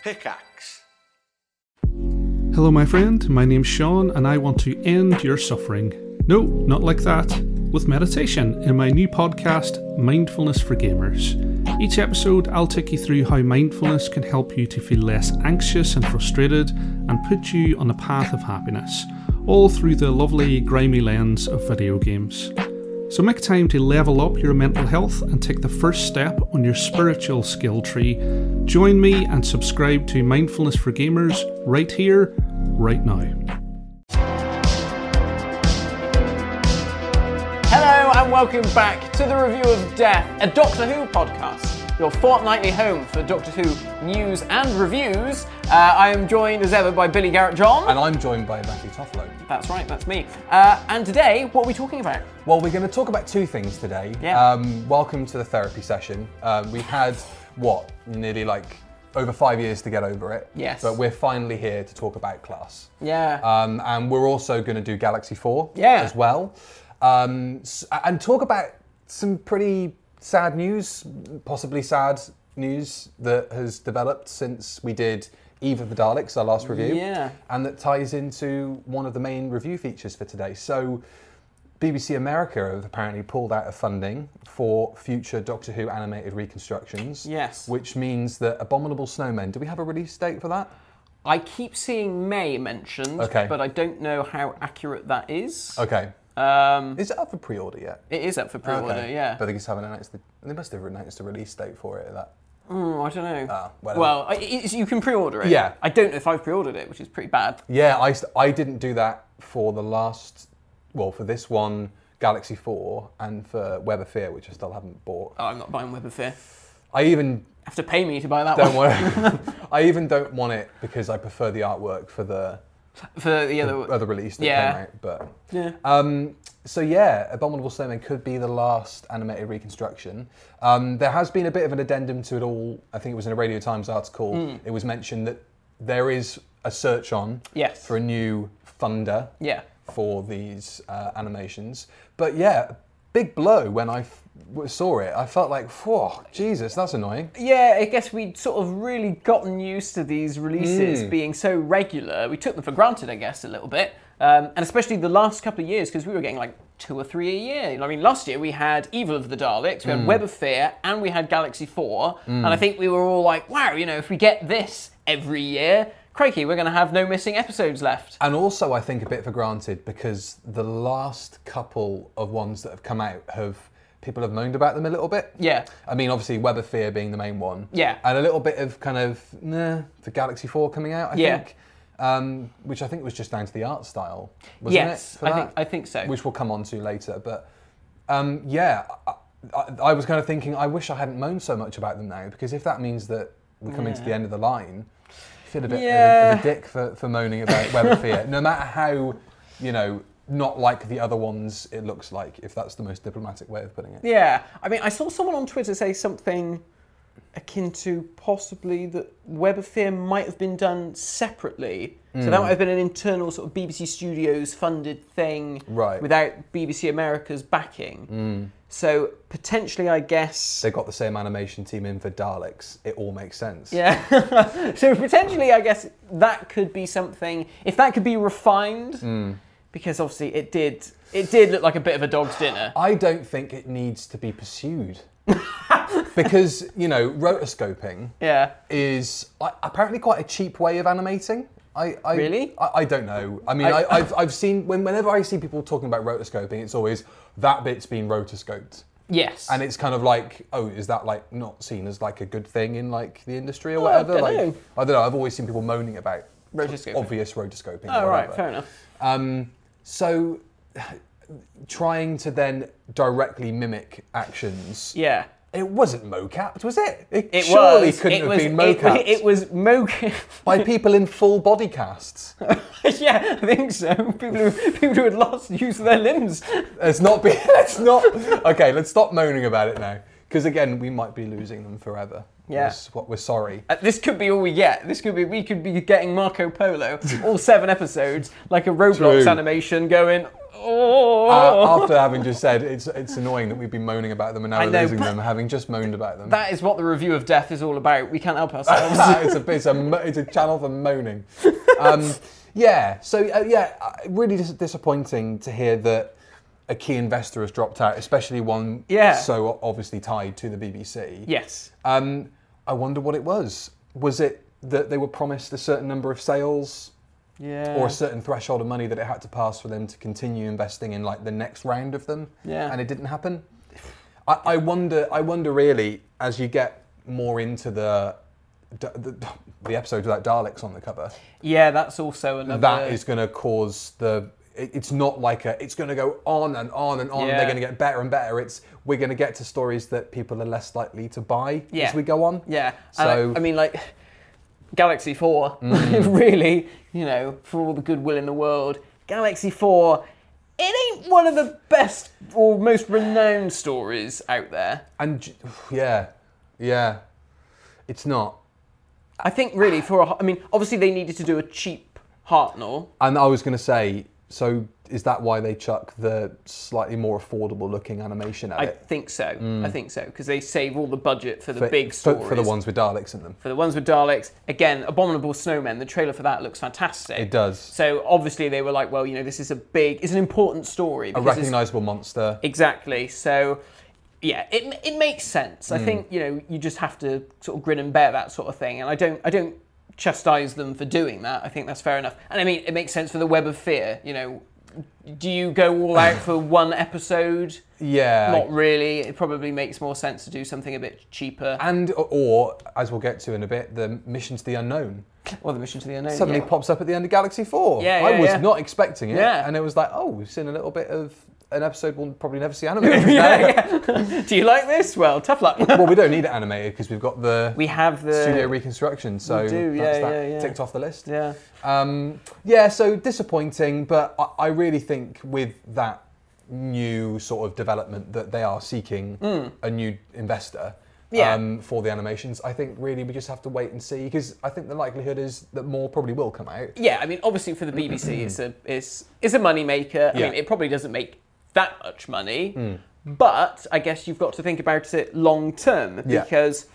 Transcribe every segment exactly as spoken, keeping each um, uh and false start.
Pickaxe. Hello my friend, my name's Sean and I want to end your suffering. No, not like that. With meditation in my new podcast, Mindfulness for Gamers. Each episode I'll take you through how mindfulness can help you to feel less anxious and frustrated and put you on the path of happiness, all through the lovely grimy lens of video games. So make time to level up your mental health and take the first step on your spiritual skill tree. Join me and subscribe to Mindfulness for Gamers right here, right now. Hello and welcome back to the Review of Death, a Doctor Who podcast, your fortnightly home for Doctor Who news and reviews. Uh, I am joined as ever by Billy Garrett John. And I'm joined by Matthew Toffolo. That's right, that's me. Uh, and today, what are we talking about? Well, we're going to talk about two things today. Yeah. Um, welcome to the therapy session. Um, we've had, what, nearly like over five years to get over it. Yes. But we're finally here to talk about Class. Yeah. Um, and we're also going to do Galaxy four Yeah. as well. Um, and talk about some pretty sad news, possibly sad news that has developed since we did Eve of the Daleks, our last review. Yeah. And that ties into one of the main review features for today. So B B C America have apparently pulled out of funding for future Doctor Who animated reconstructions. Yes. Which means that Abominable Snowmen, do we have a release date for that? I keep seeing May mentioned, Okay. but I don't know how accurate that is. Okay. Um, Is it up for pre-order yet? it is up for pre-order, Okay. yeah. But they just haven't announced the, they must have announced a release date for it. That. Mm, I don't know. Ah, whatever. well, I- it's, you can pre-order it. Yeah. I don't know if I've pre-ordered it, which is pretty bad. Yeah, I, st- I didn't do that for the last, well, for this one, Galaxy four, and for Web of Fear, which I still haven't bought. Oh, I'm not buying Web of Fear. I even Have to pay me to buy that don't one. want. I even don't want it because I prefer the artwork for the For the other... other release that Yeah. came out. But Yeah. um, so yeah, Abominable Snowmen could be the last animated reconstruction. Um, there has been a bit of an addendum to it all. I think it was in a Radio Times article. Mm. It was mentioned that there is a search on Yes. for a new funder. Yeah. For these uh, animations. But yeah, big blow when I f- saw it. I felt like, whoa, Jesus, that's annoying. Yeah, I guess we'd sort of really gotten used to these releases Mm. being so regular. We took them for granted, I guess, a little bit. Um, and especially the last couple of years, because we were getting like two or three a year. I mean, last year we had Evil of the Daleks, we had Web of Fear, and we had Galaxy four. And I think we were all like, wow, you know, if we get this every year, crikey, we're going to have no missing episodes left. And also, I think a bit for granted because the last couple of ones that have come out have, people have moaned about them a little bit. Yeah. I mean, obviously, Web of Fear being the main one. Yeah. And a little bit of kind of, nah, the Galaxy four coming out, I Yeah. think. Um, which I think was just down to the art style, wasn't Yes, it? for I that? think I think so. Which we'll come on to later. But um, yeah, I, I, I was kind of thinking, I wish I hadn't moaned so much about them now, because if that means that we're coming to the Yeah. end of the line, I feel a bit Yeah. of, a, of a dick for, for moaning about Web of Fear. No matter how, you know, not like the other ones it looks like, if that's the most diplomatic way of putting it. Yeah, I mean, I saw someone on Twitter say something akin to possibly that Web of Fear might have been done separately. So that might have been an internal sort of B B C Studios funded thing Right. without B B C America's backing. So potentially, I guess... They got the same animation team in for Daleks. It all makes sense. Yeah. So potentially, I guess that could be something, if that could be refined, because obviously it did, it did look like a bit of a dog's dinner. I don't think it needs to be pursued. Because, you know, rotoscoping Yeah. is uh, apparently quite a cheap way of animating. I, I Really? I, I don't know. I mean, I- I, I've, I've seen, when, whenever I see people talking about rotoscoping, it's always, that bit's been rotoscoped. Yes. And it's kind of like, oh, is that like not seen as like a good thing in like the industry or Oh, I whatever? don't like, know. I don't know. I've always seen people moaning about Rotoscoping. obvious rotoscoping. Oh, or right, whatever. fair enough. Um, so, trying to then directly mimic actions. Yeah. It wasn't mocapped, was it? It, It surely was. couldn't it have was, been it- mocapped It, was mo. by people in full body casts. Yeah, I think so. People who people who had lost use of their limbs. It's not. Be, let's not. Okay, let's stop moaning about it now. Because again, we might be losing them forever. Yeah. That's what we're sorry. Uh, this could be all we get. This could be we could be getting Marco Polo, all seven episodes, like a Roblox True. animation, going. Oh. Uh, after having just said it's it's annoying that we've been moaning about them and now I we're know, losing but them, having just moaned about them. That is what the review of Death is all about. We can't help ourselves. it's a it's a mo- it's a channel for moaning. Um, yeah. So uh, yeah, uh, really dis- disappointing to hear that a key investor has dropped out, especially one Yeah. so obviously tied to the B B C. Yes. Um, I wonder what it was. Was it that they were promised a certain number of sales? Yeah. Or a certain threshold of money that it had to pass for them to continue investing in like the next round of them, Yeah. and it didn't happen. I, I wonder. I wonder really as you get more into the the, the episodes without Daleks on the cover. Yeah, that's also another. That is going to cause the. It, it's not like a. It's going to go on and on and on. Yeah. They're going to get better and better. It's we're going to get to stories that people are less likely to buy Yeah. as we go on. Yeah. So And I, I mean, like Galaxy Four, Mm. really, you know, for all the goodwill in the world, Galaxy Four. It ain't one of the best or most renowned stories out there. and j- yeah, yeah, it's not. I think really for a, I mean, obviously they needed to do a cheap Hartnell. And I was going to say, so is that why they chuck the slightly more affordable looking animation at I it? think so. I think so because they save all the budget for the For, big for, stories. for the ones with Daleks in them. For the ones with Daleks, again, Abominable Snowmen. The trailer for that looks fantastic. It does. So obviously they were like, well, you know, this is a big, it's an important story. A because it's- recognisable monster. Exactly. So, yeah, it it makes sense. Hmm. I think you know you just have to sort of grin and bear that sort of thing. And I don't I don't chastise them for doing that. I think that's fair enough. And I mean, it makes sense for the Web of Fear. You know, do you go all out for one episode? Yeah. Not really. It probably makes more sense to do something a bit cheaper. And, or, as we'll get to in a bit, the Mission to the Unknown Or the Mission to the Unknown. suddenly yeah. pops up at the end of Galaxy four. Yeah, I yeah, was yeah. not expecting it. Yeah. And it was like, oh, we've seen a little bit of an episode we'll probably never see animated. yeah, yeah. Do you like this? Well, tough luck. Well, we don't need it animated because we've got the We have the studio reconstruction, so We do, that's yeah, that yeah, yeah. ticked off the list. Yeah. Um, yeah, so disappointing, but I, I really think with that new sort of development that they are seeking a new investor Yeah. um, for the animations, I think really we just have to wait and see because I think the likelihood is that more probably will come out. Yeah, I mean, obviously for the B B C, it's a it's it's a money maker. I Yeah. mean, it probably doesn't make that much money, but I guess you've got to think about it long term Yeah. because.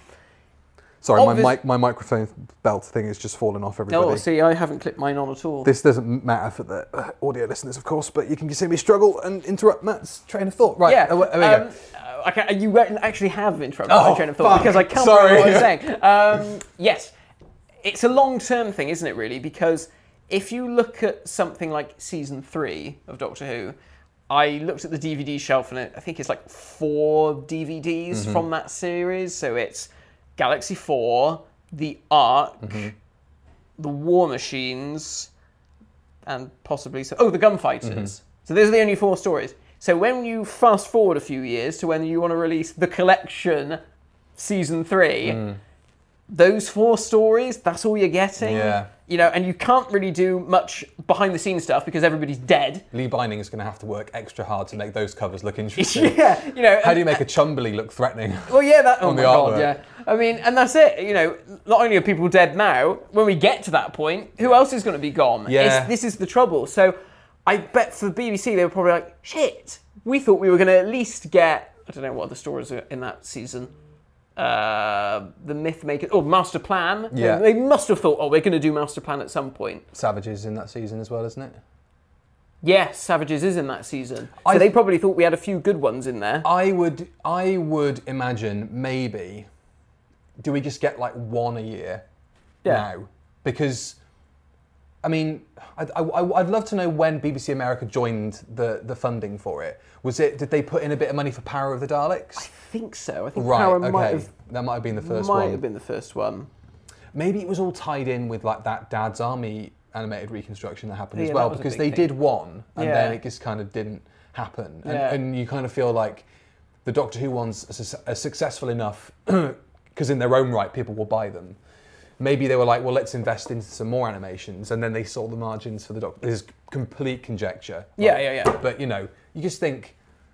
Sorry, Obvious- my mic, my microphone belt thing is just fallen off everybody. Oh, see, I haven't clipped mine on at all. This doesn't matter for the uh, audio listeners, of course, but you can see me struggle and interrupt Matt's train of thought. Right, yeah, uh, there we go. um, uh, I can, you actually have interrupted Oh, my train of thought fuck. because I can't Sorry. remember what I was saying. Um, yes, it's a long-term thing, isn't it? Really, because if you look at something like season three of Doctor Who, I looked at the D V D shelf and it, I think it's like four D V Ds Mm-hmm. from that series. So it's Galaxy Four, The Ark, Mm-hmm. The War Machines, and possibly so. Oh, the Gunfighters. Mm-hmm. So those are the only four stories. So when you fast forward a few years to when you want to release the collection, season three, Mm. those four stories, that's all you're getting. Yeah. You know, and you can't really do much behind the scenes stuff because everybody's dead. Lee Binding is going to have to work extra hard to make those covers look interesting. yeah, you know. How do you make a Chumberley look threatening? Well, yeah, that. Oh on my the god, artwork? yeah. I mean, and that's it. You know, not only are people dead now, when we get to that point, who else is going to be gone? Yeah. It's, this is the trouble. So, I bet for the B B C they were probably like, shit. We thought we were going to at least get. I don't know what other stories are in that season. Uh, the Mythmaker, or Master Plan. Yeah. They, they must have thought, oh, we're going to do Master Plan at some point. Savages in that season as well, isn't it? Yes, Savages is in that season. So I- they probably thought we had a few good ones in there. I would, I would imagine maybe. Do we just get like one a year Yeah. now? Because, I mean, I'd, I, I'd love to know when B B C America joined the, the funding for it. Was it? Did they put in a bit of money for Power of the Daleks? I think so. I think Right. Power Okay. might have That might have been the first might one. have been the first one. Maybe it was all tied in with like that Dad's Army animated reconstruction that happened Yeah, as that well, was a because big they thing. did one and Yeah. then it just kind of didn't happen. And, Yeah. and you kind of feel like the Doctor Who ones are, su- are successful enough because in their own right people will buy them. Maybe they were like, well, let's invest into some more animations, and then they saw the margins for the Doctor. This is complete conjecture. Yeah, yeah, yeah. But you know, you just think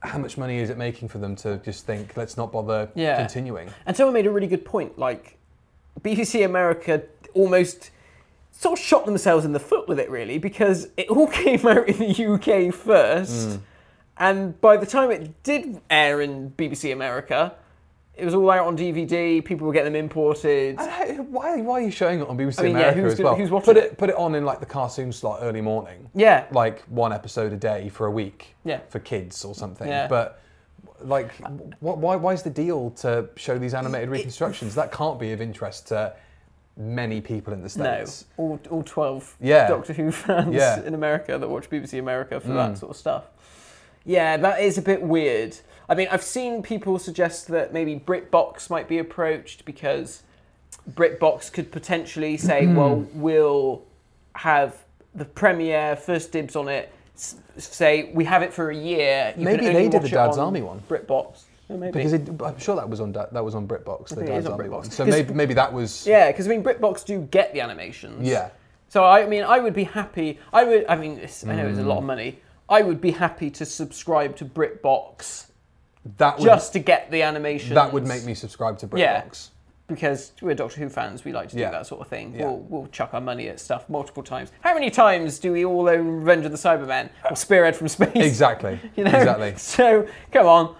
how much money is it making for them to just think, let's not bother Yeah. continuing? And someone made a really good point. Like, B B C America almost sort of shot themselves in the foot with it, really, because it all came out in the U K first, Mm. and by the time it did air in B B C America, it was all out on D V D. People were getting them imported. And why, why are you showing it on B B C I mean, yeah, America who's as gonna- well? who's watching put it? it put it on in like the cartoon slot early morning. Yeah. Like one episode a day for a week. Yeah. For kids or something. Yeah. But like, wh- why why is the deal to show these animated reconstructions? That can't be of interest to many people in the No, States. all, all twelve Yeah. Doctor Who fans Yeah. in America that watch B B C America for Mm. that sort of stuff. Yeah, that is a bit weird. I mean, I've seen people suggest that maybe BritBox might be approached because BritBox could potentially say, well, we'll have the premiere, first dibs on it, s- say we have it for a year. You Maybe can only they did watch the it Dad's on Army one. BritBox. Yeah, maybe. Because it, I'm sure that was on Da- that was on BritBox, the think it Dad's is on Army BritBox. one. So 'Cause- maybe maybe that was Yeah, because I mean, BritBox do get the animations. yeah. So I mean, I would be happy. I would. I mean, it's, I know it's a lot of money. I would be happy to subscribe to BritBox That would just to get the animations. that would make me subscribe to BritBox. Yeah. Because we're Doctor Who fans, we like to do Yeah. that sort of thing. Yeah. We'll, we'll chuck our money at stuff multiple times. How many times do we all own Revenge of the Cybermen or Spearhead from Space? Exactly. You know? Exactly. So come on.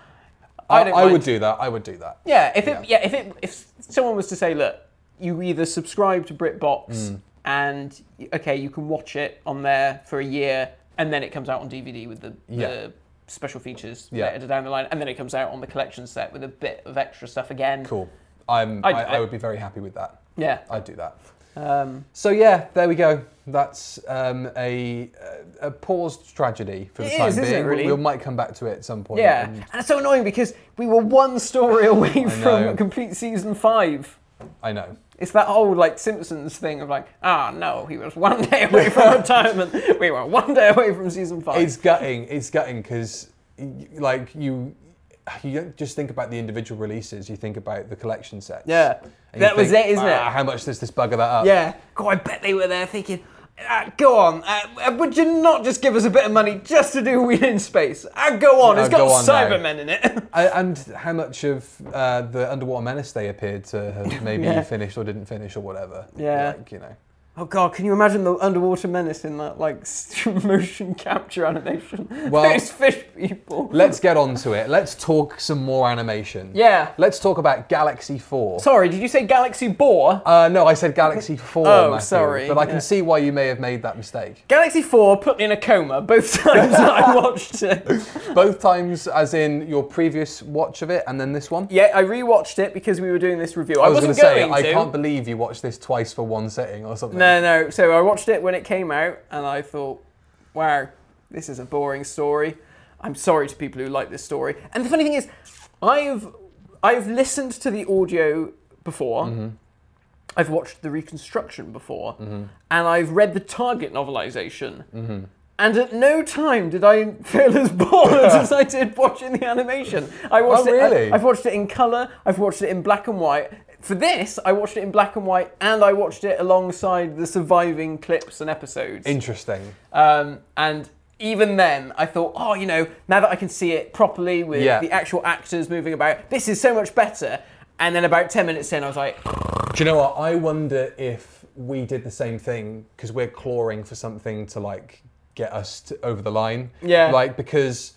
I I, don't I mind. would do that. I would do that. Yeah, if it, Yeah. yeah, if it, if someone was to say, look, you either subscribe to BritBox Mm. and okay, you can watch it on there for a year, and then it comes out on D V D with the, Yeah. the special features Yeah. later down the line, and then it comes out on the collection set with a bit of extra stuff again. Cool. I'm. I- I, I, I- would be very happy with that. Yeah. I'd do that. Um, So yeah, there we go. That's um, a a paused tragedy for the It time is, isn't being. it, really? We, we might come back to it at some point. yeah, and and it's so annoying because we were one story away from know. a complete season five. I know. It's that old like Simpsons thing of like, ah no, he was one day away from retirement. We were one day away from season five. It's gutting. It's gutting because, like you, you don't just think about the individual releases. You think about the collection sets. Yeah. And you That was think, it, isn't it? "Ah, how much does this bugger that up? Yeah. God, I bet they were there thinking, uh, go on, uh, would you not just give us a bit of money just to do Wheel in Space? Uh, go on, Uh, it's go got on now. Cybermen in it. I- And how much of uh, the Underwater Menace they appeared to have maybe Yeah. finished or didn't finish or whatever. Yeah. Like, you know. Oh God, can you imagine the Underwater Menace in that like motion capture animation? Well, Those fish people. Let's get on to it. Let's talk some more animation. Yeah. Let's talk about Galaxy four. Sorry, did you say Galaxy Boar? Uh, no, I said Galaxy four, Oh, Matthew, sorry, But I can yeah. see why you may have made that mistake. Galaxy four put me in a coma both times that I watched it. Both times, as in your previous watch of it and then this one? Yeah, I rewatched it because we were doing this review. I, I was wasn't going to say, going I to. can't believe you watched this twice for one sitting or something. No, no. So I watched it when it came out, and I thought, "Wow, this is a boring story." I'm sorry to people who like this story. And the funny thing is, I've I've listened to the audio before. Mm-hmm. I've watched the reconstruction before, and I've read the Target novelization. Mm-hmm. And at no time did I feel as bored as I did watching the animation. I watched Oh, it. really? I, I've watched it in color. I've watched it in black and white. For this, I watched it in black and white, and I watched it alongside the surviving clips and episodes. Interesting. Um, and even then, I thought, oh, you know, now that I can see it properly with Yeah. the actual actors moving about, this is so much better. And then about ten minutes in, I was like, Do you know what? I wonder if we did the same thing because we're clawing for something to like get us to, over the line. Yeah. Like because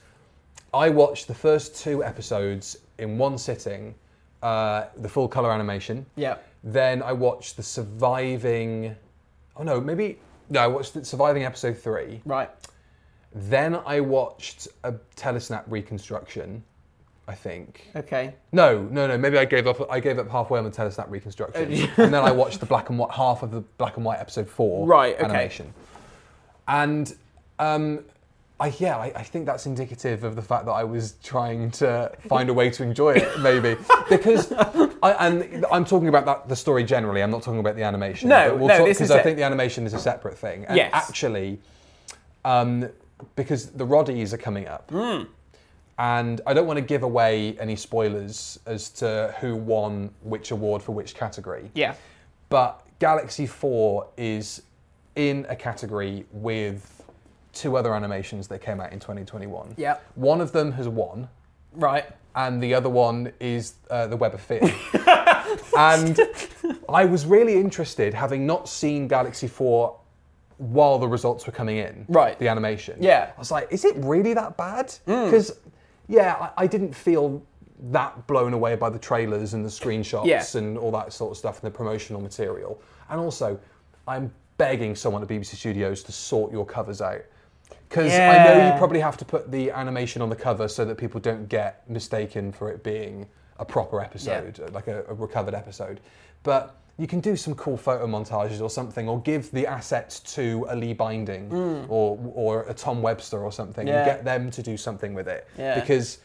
I watched the first two episodes in one sitting, uh, the full color animation. yeah, Then I watched the surviving. Oh no, maybe no. I watched the surviving episode three. right. Then I watched a Telesnap reconstruction. I think. Okay. No, no, no. Maybe I gave up. I gave up halfway on the Telesnap reconstruction, Oh, did you? and then I watched the black and white half of the black and white episode four Right, okay. animation. And um, I yeah, I, I think that's indicative of the fact that I was trying to find a way to enjoy it, maybe because I, and I'm talking about that the story generally. I'm not talking about the animation. No, but we'll no, talk, this is I it. think the animation is a separate thing. And Yes. actually, um, because the Roddies are coming up. Hmm. And I don't want to give away any spoilers as to who won which award for which category. Yeah. But Galaxy four is in a category with two other animations that came out in twenty twenty-one. Yeah. One of them has won, Right. and the other one is uh, the Web of Fear. And I was really interested, having not seen Galaxy four while the results were coming in. Right. The animation. Yeah. I was like, is it really that bad? Because, mm. yeah, I, I didn't feel that blown away by the trailers and the screenshots yeah. and all that sort of stuff and the promotional material. And also, I'm begging someone at B B C Studios to sort your covers out. Because yeah. I know you probably have to put the animation on the cover so that people don't get mistaken for it being a proper episode, yeah. like a, a recovered episode. But you can do some cool photo montages or something, or give the assets to a Lee Binding mm. or or a Tom Webster or something, yeah. and get them to do something with it. Yeah. Because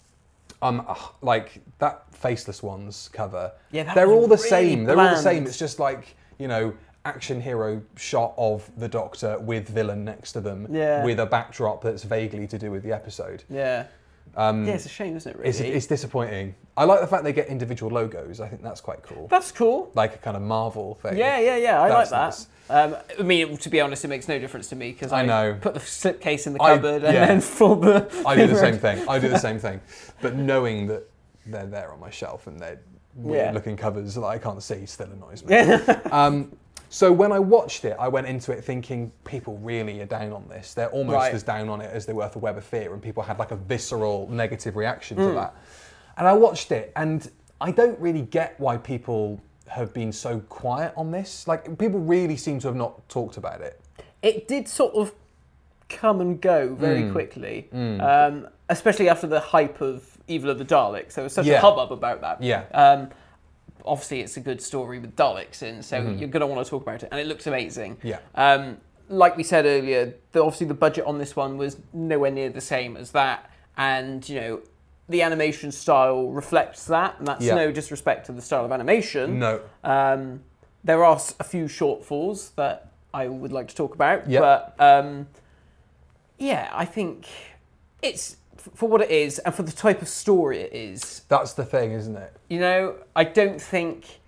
um, like that Faceless Ones cover, yeah, they're all the really same. bland. They're all the same. It's just like, you know, action hero shot of the Doctor with villain next to them, yeah. with a backdrop that's vaguely to do with the episode. Yeah. Um, yeah, it's a shame, isn't it, really? It's, it's disappointing. I like the fact they get individual logos. I think that's quite cool. That's cool. Like a kind of Marvel thing. Yeah, yeah, yeah. I that's like that. Nice. Um, I mean, to be honest, it makes no difference to me because I, I know. put the slipcase in the I- cupboard and yeah. then fold the... I do the same thing. I do the same thing. But knowing that they're there on my shelf and they're weird Yeah. looking covers that I can't see still annoys me. um, so when I watched it, I went into it thinking people really are down on this. They're almost Right. as down on it as they were for Web of Fear, and people had like a visceral negative reaction Mm. to that. And I watched it, and I don't really get why people have been so quiet on this. Like, people really seem to have not talked about it. It did sort of come and go very Mm. quickly, um, especially after the hype of Evil of the Daleks. There was such Yeah. a hubbub about that. Yeah. Um, obviously, it's a good story with Daleks in, so you're going to want to talk about it, and it looks amazing. Yeah. Um, like we said earlier, the, obviously the budget on this one was nowhere near the same as that, and you know the animation style reflects that, and that's Yeah. no disrespect to the style of animation. No. Um, there are s- a few shortfalls that I would like to talk about, Yep. but um, yeah, I think it's f- for what it is and for the type of story it is. That's the thing, isn't it? You know, I don't think.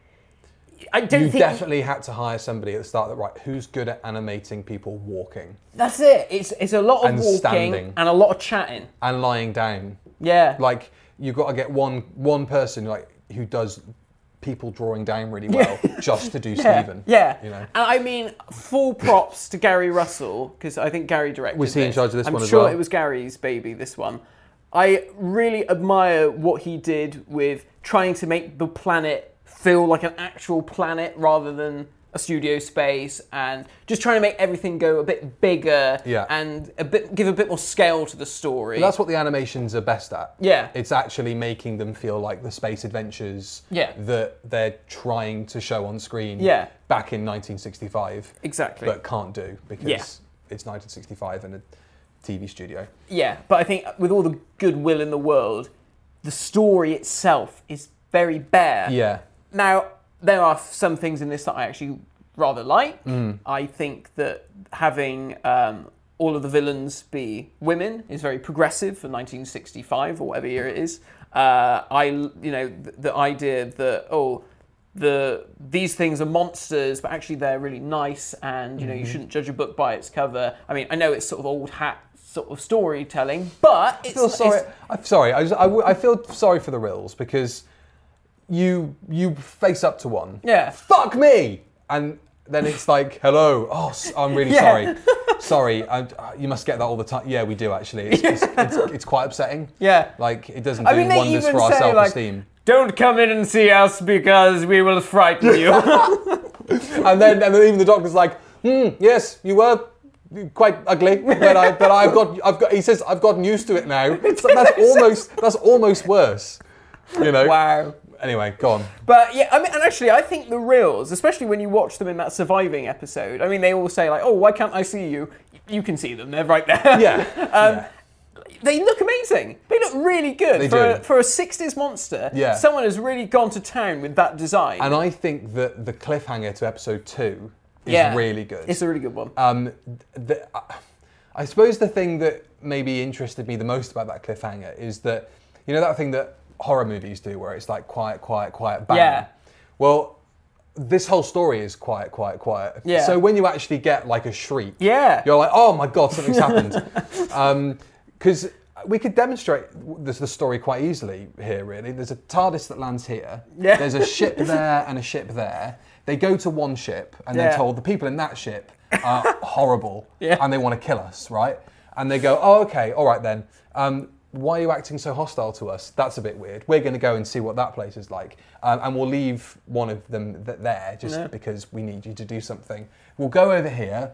I don't You think definitely had to hire somebody at the start that, right, who's good at animating people walking that's it. It's it's a lot of And walking standing. and a lot of chatting. and lying down. Yeah, Like, you've got to get one one person like who does people drawing down really well just to do yeah, Stephen. yeah. You know? And I mean, full props to Gary Russell because I think Gary directed. Was he in this. charge of this I'm one as sure well? it was Gary's baby. This one, I really admire what he did with trying to make the planet feel like an actual planet rather than a studio space, and just trying to make everything go a bit bigger Yeah. and a bit give a bit more scale to the story. But that's what the animations are best at. Yeah. It's actually making them feel like the space adventures Yeah. that they're trying to show on screen Yeah. back in nineteen sixty-five. Exactly. But can't do because Yeah. it's nineteen sixty-five and a T V studio. Yeah, but I think with all the goodwill in the world, the story itself is very bare. Yeah. Now, there are some things in this that I actually rather like. Mm. I think that having um, all of the villains be women is very progressive for nineteen sixty-five or whatever year it is. Uh, I, you know, the, the idea that, oh, the these things are monsters, but actually they're really nice, and you know, Mm-hmm. you shouldn't judge a book by its cover. I mean, I know it's sort of old hat sort of storytelling, but it's, I feel sorry. it's- I'm sorry. I, just, I, w- I feel sorry for the Rills because you you face up to one. Yeah. Fuck me, and then it's like, hello. Oh, s- I'm really Yeah. sorry. Sorry. I, uh, you must get that all the time. Yeah, we do actually. It's, it's, it's, it's quite upsetting. Yeah. Like it doesn't I do mean, they wonders even for our say, like, self-esteem. don't come in and see us because we will frighten you. and then and then even the doctor's like, hmm, yes, you were quite ugly, but I but I've got I've got. He says I've gotten used to it now. It's like, that's almost that's almost worse. You know. Wow. Anyway, go on. But yeah, I mean, and actually, I think the Rills, especially when you watch them in that surviving episode, I mean, they all say like, "Oh, why can't I see you?" You can see them; they're right there. Yeah. um, yeah. They look amazing. They look really good They for do. a, for a sixties monster. Yeah. Someone has really gone to town with that design. And I think that the cliffhanger to episode two is Yeah. really good. It's a really good one. Um, the, uh, I suppose the thing that maybe interested me the most about that cliffhanger is that, you know, that thing that horror movies do where it's like quiet, quiet, quiet, bang. Yeah. Well, this whole story is quiet, quiet, quiet. Yeah. So when you actually get like a shriek, Yeah. you're like, oh my god, something's happened. Because um, we could demonstrate this the story quite easily here. Really, there's a TARDIS that lands here. Yeah. There's a ship there and a ship there. They go to one ship and Yeah. they're told the people in that ship are horrible Yeah. and they want to kill us, right? And they go, oh, okay, all right then. Um, why are you acting so hostile to us? That's a bit weird. We're going to go and see what that place is like. Um, and we'll leave one of them th- there just Yeah. because we need you to do something. We'll go over here.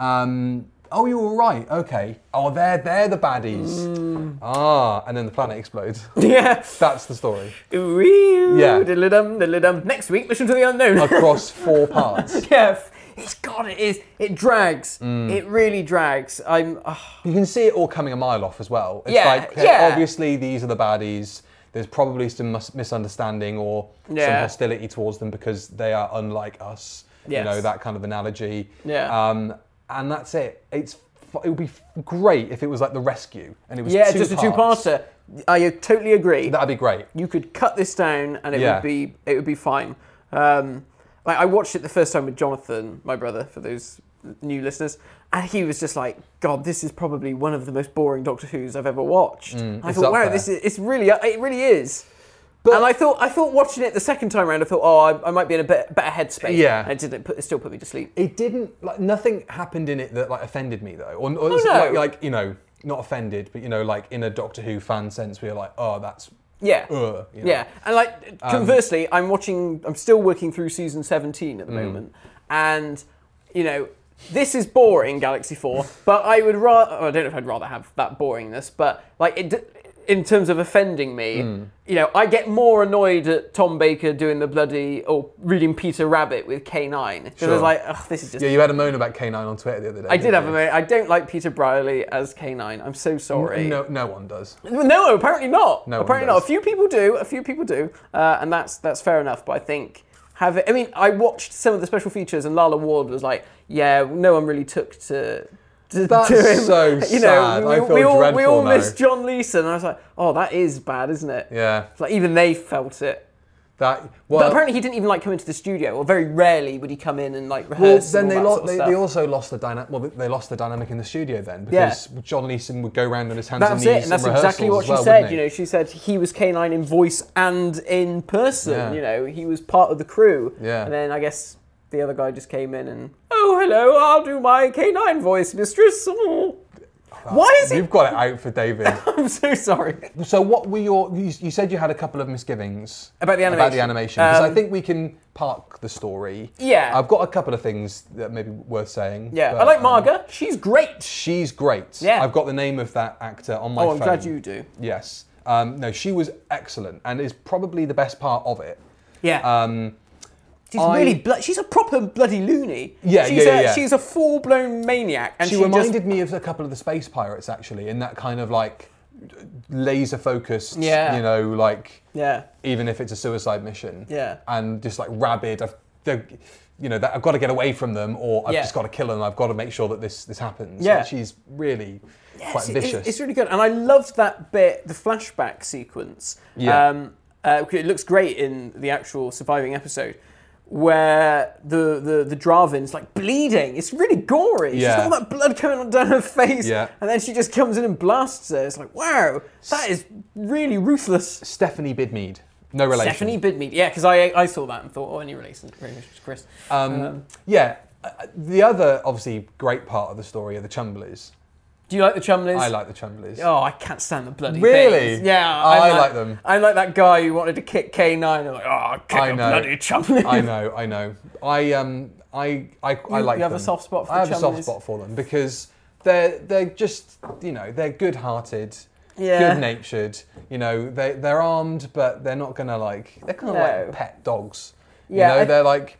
Um, oh, you're all right. Okay. Oh, they're, they're the baddies. Mm. Ah, and then the planet explodes. Yeah. That's the story. Wee-oo, Yeah. diddly-dum, diddly-dum. Next week, Mission to the Unknown. Across four parts. Yeah. It's God, it is. It drags. Mm. It really drags. I'm. Uh, You can see it all coming a mile off as well. It's Yeah, like, okay, yeah. obviously these are the baddies. There's probably some mis- misunderstanding or some Yeah. hostility towards them because they are unlike us. You Yes. know, that kind of analogy. Yeah. Um, and that's it. It's f- it would be f- great if it was like The Rescue and it was yeah, two just a parts. two-parter. I totally agree. That'd be great. You could cut this down and it Yeah. would be it would be fine. Um, like I watched it the first time with Jonathan, my brother, for those new listeners, and he was just like, "God, this is probably one of the most boring Doctor Who's I've ever watched." Mm, I it's thought, up "Wow, there. this is it's really it really is." But- and I thought I thought watching it the second time around, I thought, "Oh, I, I might be in a bit, better headspace." Yeah. and it didn't put, it still put me to sleep. It didn't, like, nothing happened in it that, like, offended me, though. Or, or it's no. like, like, you know, not offended, but, you know, like, in a Doctor Who fan sense, we're like, oh, that's, Yeah. uh, you know. Yeah, and like conversely, I'm watching. I'm still working through season seventeen at the moment, and you know, this is boring, Galaxy Four. But I would rather. I don't know if I'd rather have that boringness, but like it, in terms of offending me, you know, I get more annoyed at Tom Baker doing the bloody or reading Peter Rabbit with K nine because I was Sure. like, ugh, this is just. Yeah, you had a moan about K nine on Twitter the other day. I did didn't have a you? moment. I don't like Peter Brierley as K nine. I'm so sorry. No, no one does. No, apparently not. No one apparently does. not. A few people do. A few people do, uh, and that's that's fair enough. But I think have it. I mean, I watched some of the special features, and Lala Ward was like, "Yeah, no one really took to." to That's to him. so You know, sad. we, I feel we all we dreadful all now. miss John Leeson. And I was like, "Oh, that is bad, isn't it?" Yeah. It's like even they felt it. That, But well, apparently, he didn't even like come into the studio, or very rarely would he come in and like rehearse. well and then all they, that lo- sort of they, stuff. they also lost the dynamic. Well, they lost the dynamic in the studio then Yeah. because John Leeson would go around on his hands That and was knees it, and that's in exactly rehearsals what as she well, said. wouldn't You he? know, she said he was K nine in voice and in person. Yeah. You know, he was part of the crew. Yeah. And then I guess the other guy just came in and, oh, hello, I'll do my K nine voice, mistress. Oh. Why is he? You've got it out for David. I'm so sorry. So what were your? You, you said you had a couple of misgivings About the About animation. the animation, because I Um, think we can park the story. Yeah. I've got a couple of things that may be worth saying. Yeah, but, I like um, Marga. She's great. She's great. Yeah. I've got the name of that actor on my Oh, phone. I'm glad you do. Yes. Um, no, she was excellent and is probably the best part of it. Yeah. Um, she's I- really, blo- she's a proper bloody loony. Yeah, she's yeah, a, yeah, yeah. She's a full-blown maniac. And she, she, reminded just, me of a couple of the Space Pirates, actually, in that kind of like laser focused, Yeah. you know, like yeah. even if it's a suicide mission. Yeah. And just like rabid. I've, they're- you know, that I've got to get away from them, or I've Yeah. just got to kill them. I've got to make sure that this this happens. Yeah. Like, she's really quite It's- vicious. It's, it's really good, and I loved that bit, the flashback sequence. Yeah. Um, uh, it looks great in the actual surviving episode, where the the the Dravin's like bleeding. It's really gory. She's Yeah. got all that blood coming down her face, Yeah. and then she just comes in and blasts her. It's like, wow, that is really ruthless. Stephanie Bidmead, no relation. Stephanie Bidmead, yeah, because I I saw that and thought, oh, any relation, relation to Chris. Um, Um, yeah. Uh, the other obviously great part of the story are the Chumblies. Do you like the Chumleys? I like the Chumblies. Oh, I can't stand the bloody Really? things. Yeah, I I'm like them. I'm like that guy who wanted to kick K nine. I'm like, oh, kick I a know. bloody Chumley. I know, I know. I um, I, I, I You- like you have a them. soft spot for I the have a soft Chumleys? spot for them because they're they're just, you know, they're good-hearted, Yeah. good-natured. You know, they they're armed, but they're not gonna like. They're kind of No. like pet dogs. Yeah, You know, I- they're like.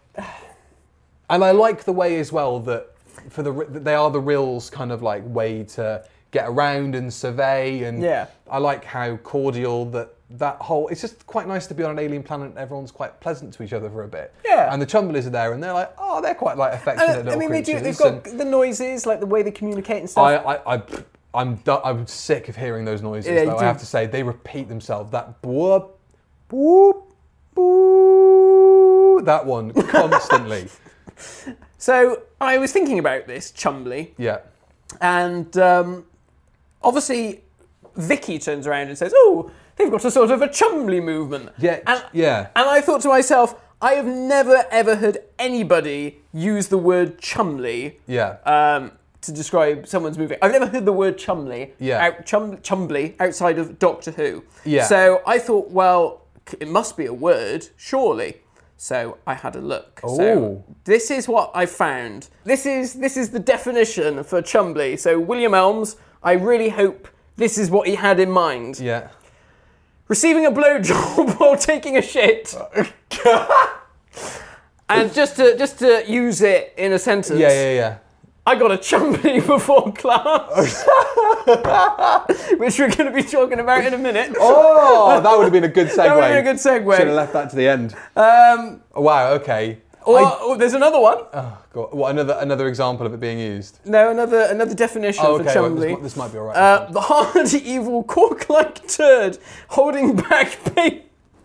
And I like the way as well that for the that they are the Rill's kind of like way to get around and survey, and Yeah. I like how cordial that that whole. It's just quite nice to be on an alien planet. And everyone's quite pleasant to each other for a bit. Yeah. And the Chumblies are there, and they're like, oh, they're quite like affectionate And, little I mean, they do. creatures. They've got and the noises, like the way they communicate and stuff. I, I, I, I'm, du- I'm sick of hearing those noises. Yeah, though, you I do. have to say, they repeat themselves. That boop, boop, boop. do that one constantly. So I was thinking about this, Chumbly, Yeah. and um, obviously Vicky turns around and says, oh, they've got a sort of a Chumbly movement. Yeah, and, yeah. And I thought to myself, I have never ever heard anybody use the word Chumley Yeah. um, to describe someone's movie. I've never heard the word Chumley, Yeah. out, chum, Chumbly, outside of Doctor Who. Yeah. So I thought, well, it must be a word, surely. So I had a look. Ooh. So this is what I found. This is this is the definition for Chumbly. So William Elms, I really hope this is what he had in mind. Yeah. Receiving a blowjob while taking a shit. And just to just to use it in a sentence. Yeah, yeah, yeah. I got a Chumbly before class. Which we're going to be talking about in a minute. Oh, that would have been a good segue. That would have been a good segue. Should have left that to the end. Um, Oh, wow, okay. or, I- oh, there's another one. oh, God. What, another another example of it being used? No, another another definition Oh, for okay, well, Chumbly. this, might- this might be alright. Uh, the hard, evil, cork-like turd holding back pain.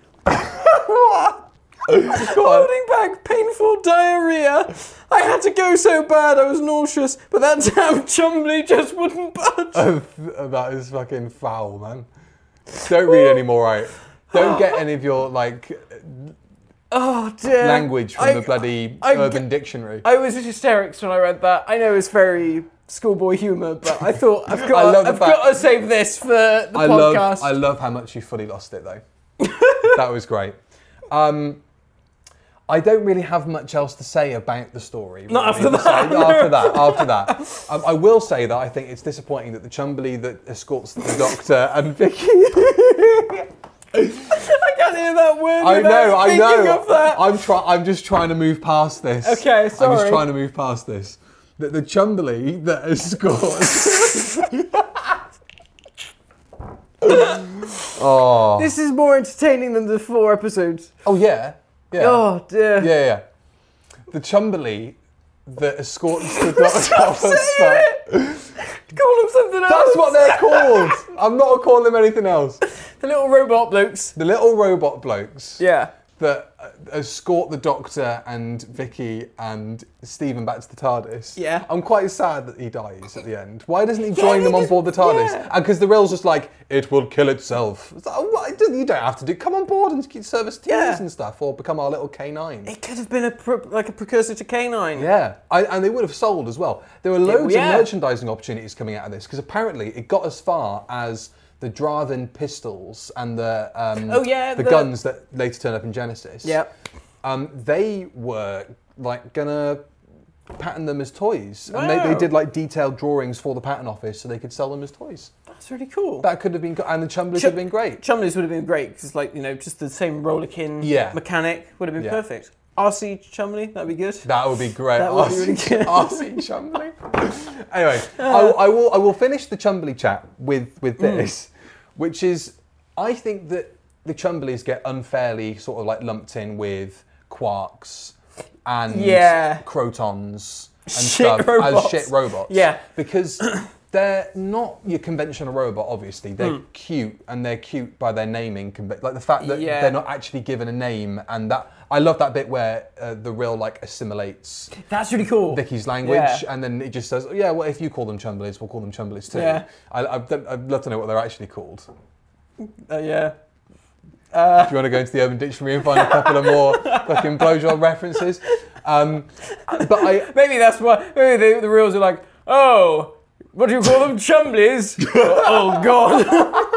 holding back painful diarrhea. I had to go so bad I was nauseous, but that damn Chumbly just wouldn't budge. Oh, that is fucking foul, man. Don't read any more out. Don't get any of your, like, Oh dear. language from I- the bloody I- Urban Dictionary. I was in hysterics when I read that. I know it's very schoolboy humour, but I thought I've I got love the I've fact- got to save this for the I podcast. love, I love how much you fully lost it, though. That was great. Um, I don't really have much else to say about the story. Not really. after that, So, no. After that, after that. Um, I will say that I think it's disappointing that the Chumbly that escorts the Doctor and Vicky... I can't hear that word. I without know, I thinking know. Of that. I'm try. I'm just trying to move past this. Okay, I'm sorry. just trying to move past this. The, the Chumbly that escorts... oh. This is more entertaining than the four episodes. Oh yeah. Yeah. Oh dear. Yeah, yeah. The Chumbly that escorts the Doctor. Call them something else. That's what they're called. I'm not calling them anything else. The little robot blokes. The little robot blokes Yeah. that uh, escort the Doctor and Vicky and Stephen back to the TARDIS. Yeah. I'm quite sad that he dies at the end. Why doesn't he join he them on just- board the TARDIS? yeah. And because the Rill's just like, it will kill itself. It's like, oh, what? It doesn't- You don't have to do. Come on board and serve us teas Yeah. and stuff, or become our little K nine. It could have been a pre- like a precursor to K nine. Yeah, I, and they would have sold as well. There were loads yeah. of merchandising opportunities coming out of this because apparently it got as far as the Drathen pistols and the um, Oh, yeah, the, the- guns that later turn up in Genesis. Yeah. Um, they were like gonna pattern them as toys, and they, Wow. they did like detailed drawings for the pattern office so they could sell them as toys. That's really cool. That could have been, go- and the Chumblies Ch- would have been great. Chumleys would have been great because, like, you know, just the same rollerkin Yeah. mechanic would have been Yeah. perfect. R C Chumley, that'd be good. That would be great. That would be really good. R C Chumbly. Anyway, I, I will I will finish the Chumbly chat with with Mm. this, which is I think that the Chumblies get unfairly sort of like lumped in with quarks and Yeah. crotons and Shit stuff robots. as shit robots. Yeah. Because they're not your conventional robot, obviously. They're cute, and they're cute by their naming. conve- Like the fact that Yeah. they're not actually given a name, and that I love that bit where uh, the Rill like assimilates That's really cool. Vicky's language, Yeah. and then it just says, oh, "Yeah, well, if you call them Chumblies, we'll call them Chumblies too." Yeah. I, I'd, I'd love to know what they're actually called. Uh, yeah. Do you want to go into the Urban Dictionary and find a couple of more fucking blowjob references? Um, but I, Maybe that's why. Maybe the, the reels are like, oh, what do you call them? Chumblies? Oh, God.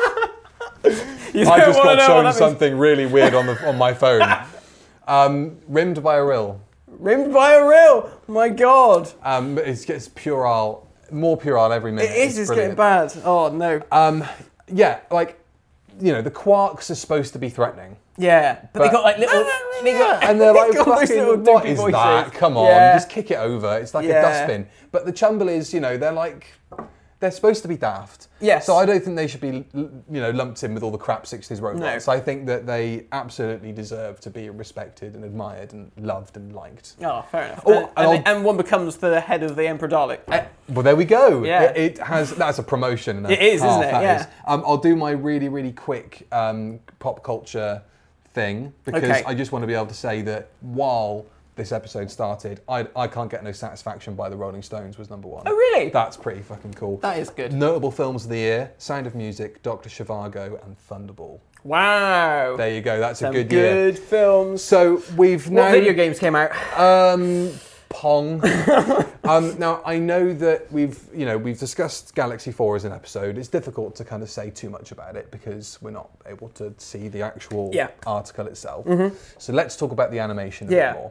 You I don't just wanna got know what shown that means. something really weird on the on my phone. Um, rimmed by a Rill. Rimmed by a reel. My God. Um, it gets puerile, more puerile every minute. It is, it's getting brilliant. bad. Oh, no. Um, yeah, like, you know, the quarks are supposed to be threatening. Yeah. But, they but- got like little. They got, And they're like, they got those fucking, little what doopy is voices. that? Come on, Yeah. just kick it over. It's like Yeah. a dustbin. But the Chumblies, you know, they're like, they're supposed to be daft. Yes. So I don't think they should be, you know, lumped in with all the crap sixties robots. No. I think that they absolutely deserve to be respected and admired and loved and liked. Oh, fair enough. Oh, and, and and, and one becomes the head of the Emperor Dalek. Eh, Well, there we go. Yeah. It, it has, that's a promotion. And a It is, half, isn't it? that Yeah. is. Um, I'll do my really, really quick um, pop culture thing, because Okay. I just want to be able to say that while this episode started, I, I Can't Get No Satisfaction by the Rolling Stones was number one. Oh, really? That's pretty fucking cool. That is good. Notable films of the year: Sound of Music, Doctor Zhivago, and Thunderball. Wow. There you go. That's Some a good, year. good films. So we've now What video games came out? Um, Pong. um, now I know that we've, you know, we've discussed Galaxy four as an episode. It's difficult to kind of say too much about it because we're not able to see the actual Yeah. article itself. So let's talk about the animation a Yeah. bit more.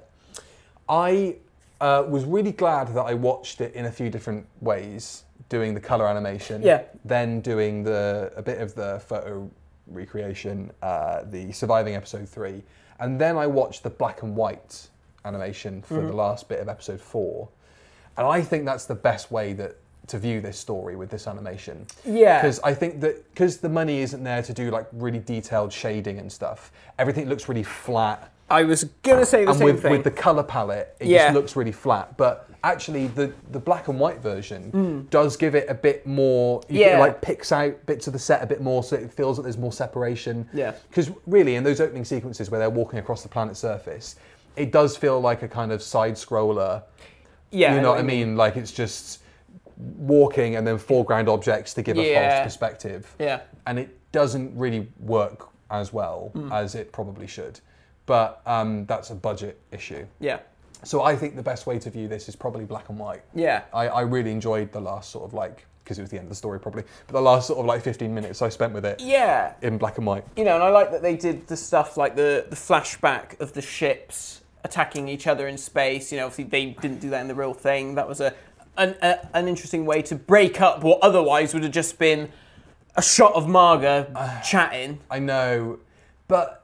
I uh, was really glad that I watched it in a few different ways, doing the color animation, Yeah. then doing the a bit of the photo recreation, uh, the surviving episode three, and then I watched the black and white animation for Mm-hmm. the last bit of episode four, and I think that's the best way that to view this story with this animation. Yeah. Because I think that because the money isn't there to do like really detailed shading and stuff, everything looks really flat. I was going to say the And same with, thing. with the colour palette, it Yeah. just looks really flat. But actually, the, the black and white version does give it a bit more. You Yeah. It like picks out bits of the set a bit more, so it feels that there's more separation. Yeah. Because really, in those opening sequences where they're walking across the planet's surface, it does feel like a kind of side scroller. yeah, You know what I mean? Like it's just walking and then foreground objects to give a Yeah. false perspective. Yeah. And it doesn't really work as well Hmm. as it probably should. But um, that's a budget issue. Yeah. So I think the best way to view this is probably black and white. Yeah. I, I really enjoyed the last sort of like, because it was the end of the story probably, but the last sort of like fifteen minutes I spent with it Yeah. in black and white. You know, and I like that they did the stuff like the, the flashback of the ships attacking each other in space. You know, obviously they didn't do that in the real thing. That was a an, a, an interesting way to break up what otherwise would have just been a shot of Marga chatting. I know, but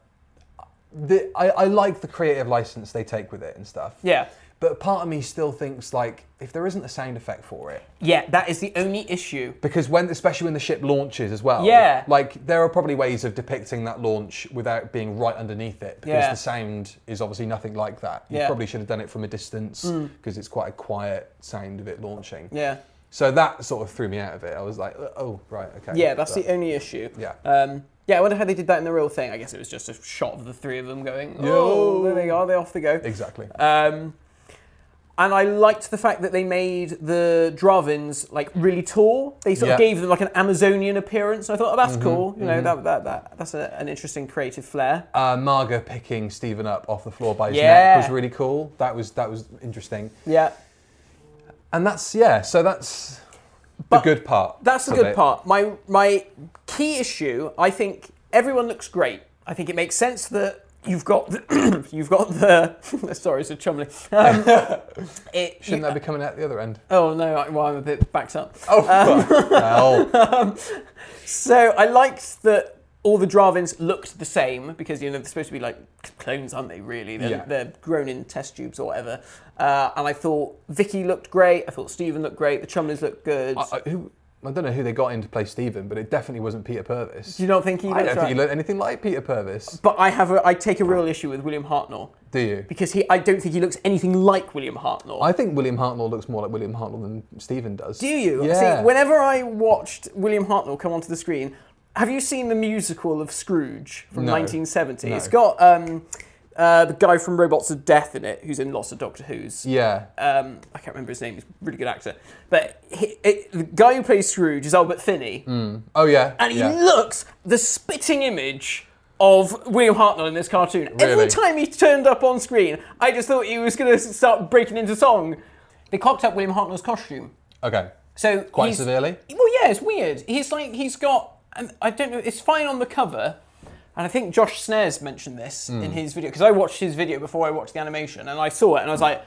the, I, I like the creative license they take with it and stuff. Yeah. But part of me still thinks like, if there isn't a sound effect for it, Yeah, that is the only issue. because when, especially when the ship launches as well, Yeah. like there are probably ways of depicting that launch without being right underneath it, because Yeah. the sound is obviously nothing like that. You Yeah. probably should have done it from a distance because it's quite a quiet sound of it launching. Yeah. So that sort of threw me out of it. I was like, oh right, okay. Yeah, that's But- the only issue. Yeah. Um, yeah, I wonder how they did that in the real thing. I guess it was just a shot of the three of them going, oh, Yo. there they are, they off they go. Exactly. Um, and I liked the fact that they made the Dravins like really tall. They sort of Yeah. gave them like an Amazonian appearance. And I thought, oh, that's Mm-hmm, cool. You know, that, that that that's a, an interesting creative flair. Uh, Marga picking Stephen up off the floor by his Yeah. neck was really cool. That was that was interesting. Yeah, And that's yeah. So that's But the good part. that's the of good it. part. My my key issue, I think everyone looks great. I think it makes sense that you've got the, you've got the sorry, so chumbly. Um, it, Shouldn't you- that be coming out the other end? oh no, I- well I'm a bit backed up. Oh, fuck. Hell. So I liked that all the Dravins looked the same because you know they're supposed to be like clones, aren't they? Really, they're, Yeah. they're grown in test tubes or whatever. Uh, and I thought Vicky looked great. I thought Stephen looked great. The Chumleys looked good. I, I, who, I don't know who they got in to play Stephen, but it definitely wasn't Peter Purvis. Do you not think he? I looks don't think right? he looked anything like Peter Purvis. But I have a, I take a real issue with William Hartnell Do you? because he, I don't think he looks anything like William Hartnell. I think William Hartnell looks more like William Hartnell than Stephen does. Do you? Yeah. See, whenever I watched William Hartnell come onto the screen, have you seen the musical of Scrooge from No. nineteen seventy? No. It's got um, uh, the guy from Robots of Death in it, who's in lots of Doctor Who's. Yeah. Um, I can't remember his name. He's a really good actor. But he, it, the guy who plays Scrooge is Albert Finney, Oh yeah. and he yeah. looks the spitting image of William Hartnell in this cartoon. Every Really? time he turned up on screen, I just thought he was going to start breaking into song. They cocked up William Hartnell's costume. Okay. So Quite he's, severely. Well, yeah, it's weird. He's like, he's got, and I don't know, it's fine on the cover. And I think Josh Snares mentioned this Hmm. in his video, because I watched his video before I watched the animation, and I saw it, and I was like,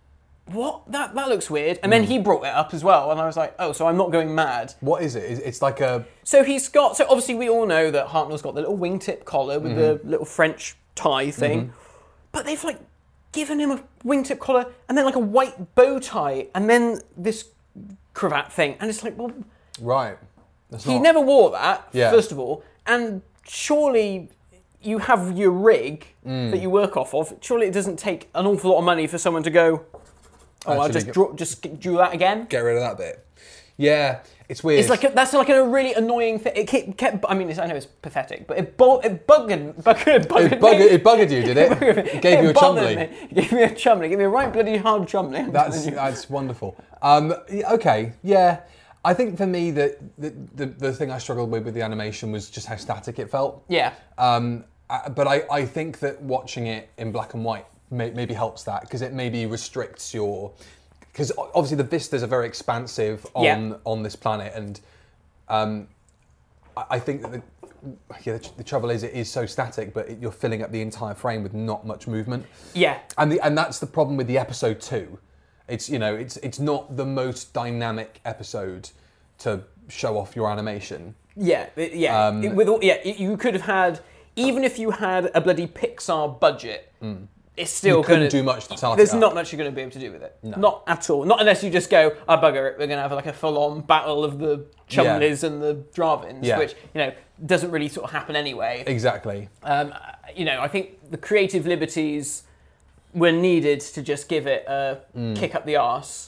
what? That that looks weird. And Hmm. then he brought it up as well, and I was like, oh, so I'm not going mad. What is it? It's- It's like a. So he's got, so obviously we all know that Hartnell's got the little wingtip collar with Mm-hmm. the little French tie thing, but they've like given him a wingtip collar, and then like a white bow tie, and then this cravat thing, and it's like, well, Right. That's he not. never wore that, Yeah. first of all, and surely you have your rig Mm. that you work off of. Surely it doesn't take an awful lot of money for someone to go, oh, I'll Actually just go- draw, just do that again. Get rid of that bit. Yeah. It's weird. It's like a, that's like a really annoying thing. It kept, kept I mean, it's, I know it's pathetic, but it, bo- it bugged, bugged, it, bugged buggered, me. it buggered you, did it? It, it gave it you a bothered chumbly. me. It gave me a chumbly. It gave me a right bloody hard chumbly. I'm That's telling you. that's wonderful. Um, okay, yeah. I think for me, the, the the the thing I struggled with with the animation was just how static it felt. Yeah. Um, uh, but I, I think that watching it in black and white may, maybe helps that, because it maybe restricts your... Because obviously the vistas are very expansive on Yeah. on this planet, and um, I, I think that the, yeah, the, the trouble is it is so static, but it, you're filling up the entire frame with not much movement. Yeah. And the and that's the problem with the episode two. It's you know it's it's not the most dynamic episode to show off your animation. Yeah, it- yeah. Um, It- with all, yeah, it- you could have had, even if you had a bloody Pixar budget, it's still You couldn't gonna, do much to target There's that. not much you're going to be able to do with it. Not at all. Not unless you just go, oh bugger it, we're going to have like a full-on battle of the Chumleys and the Dravins, Yeah. which you know doesn't really sort of happen anyway. Exactly. Um, you know, I think the creative liberties were needed to just give it a Mm. kick up the arse.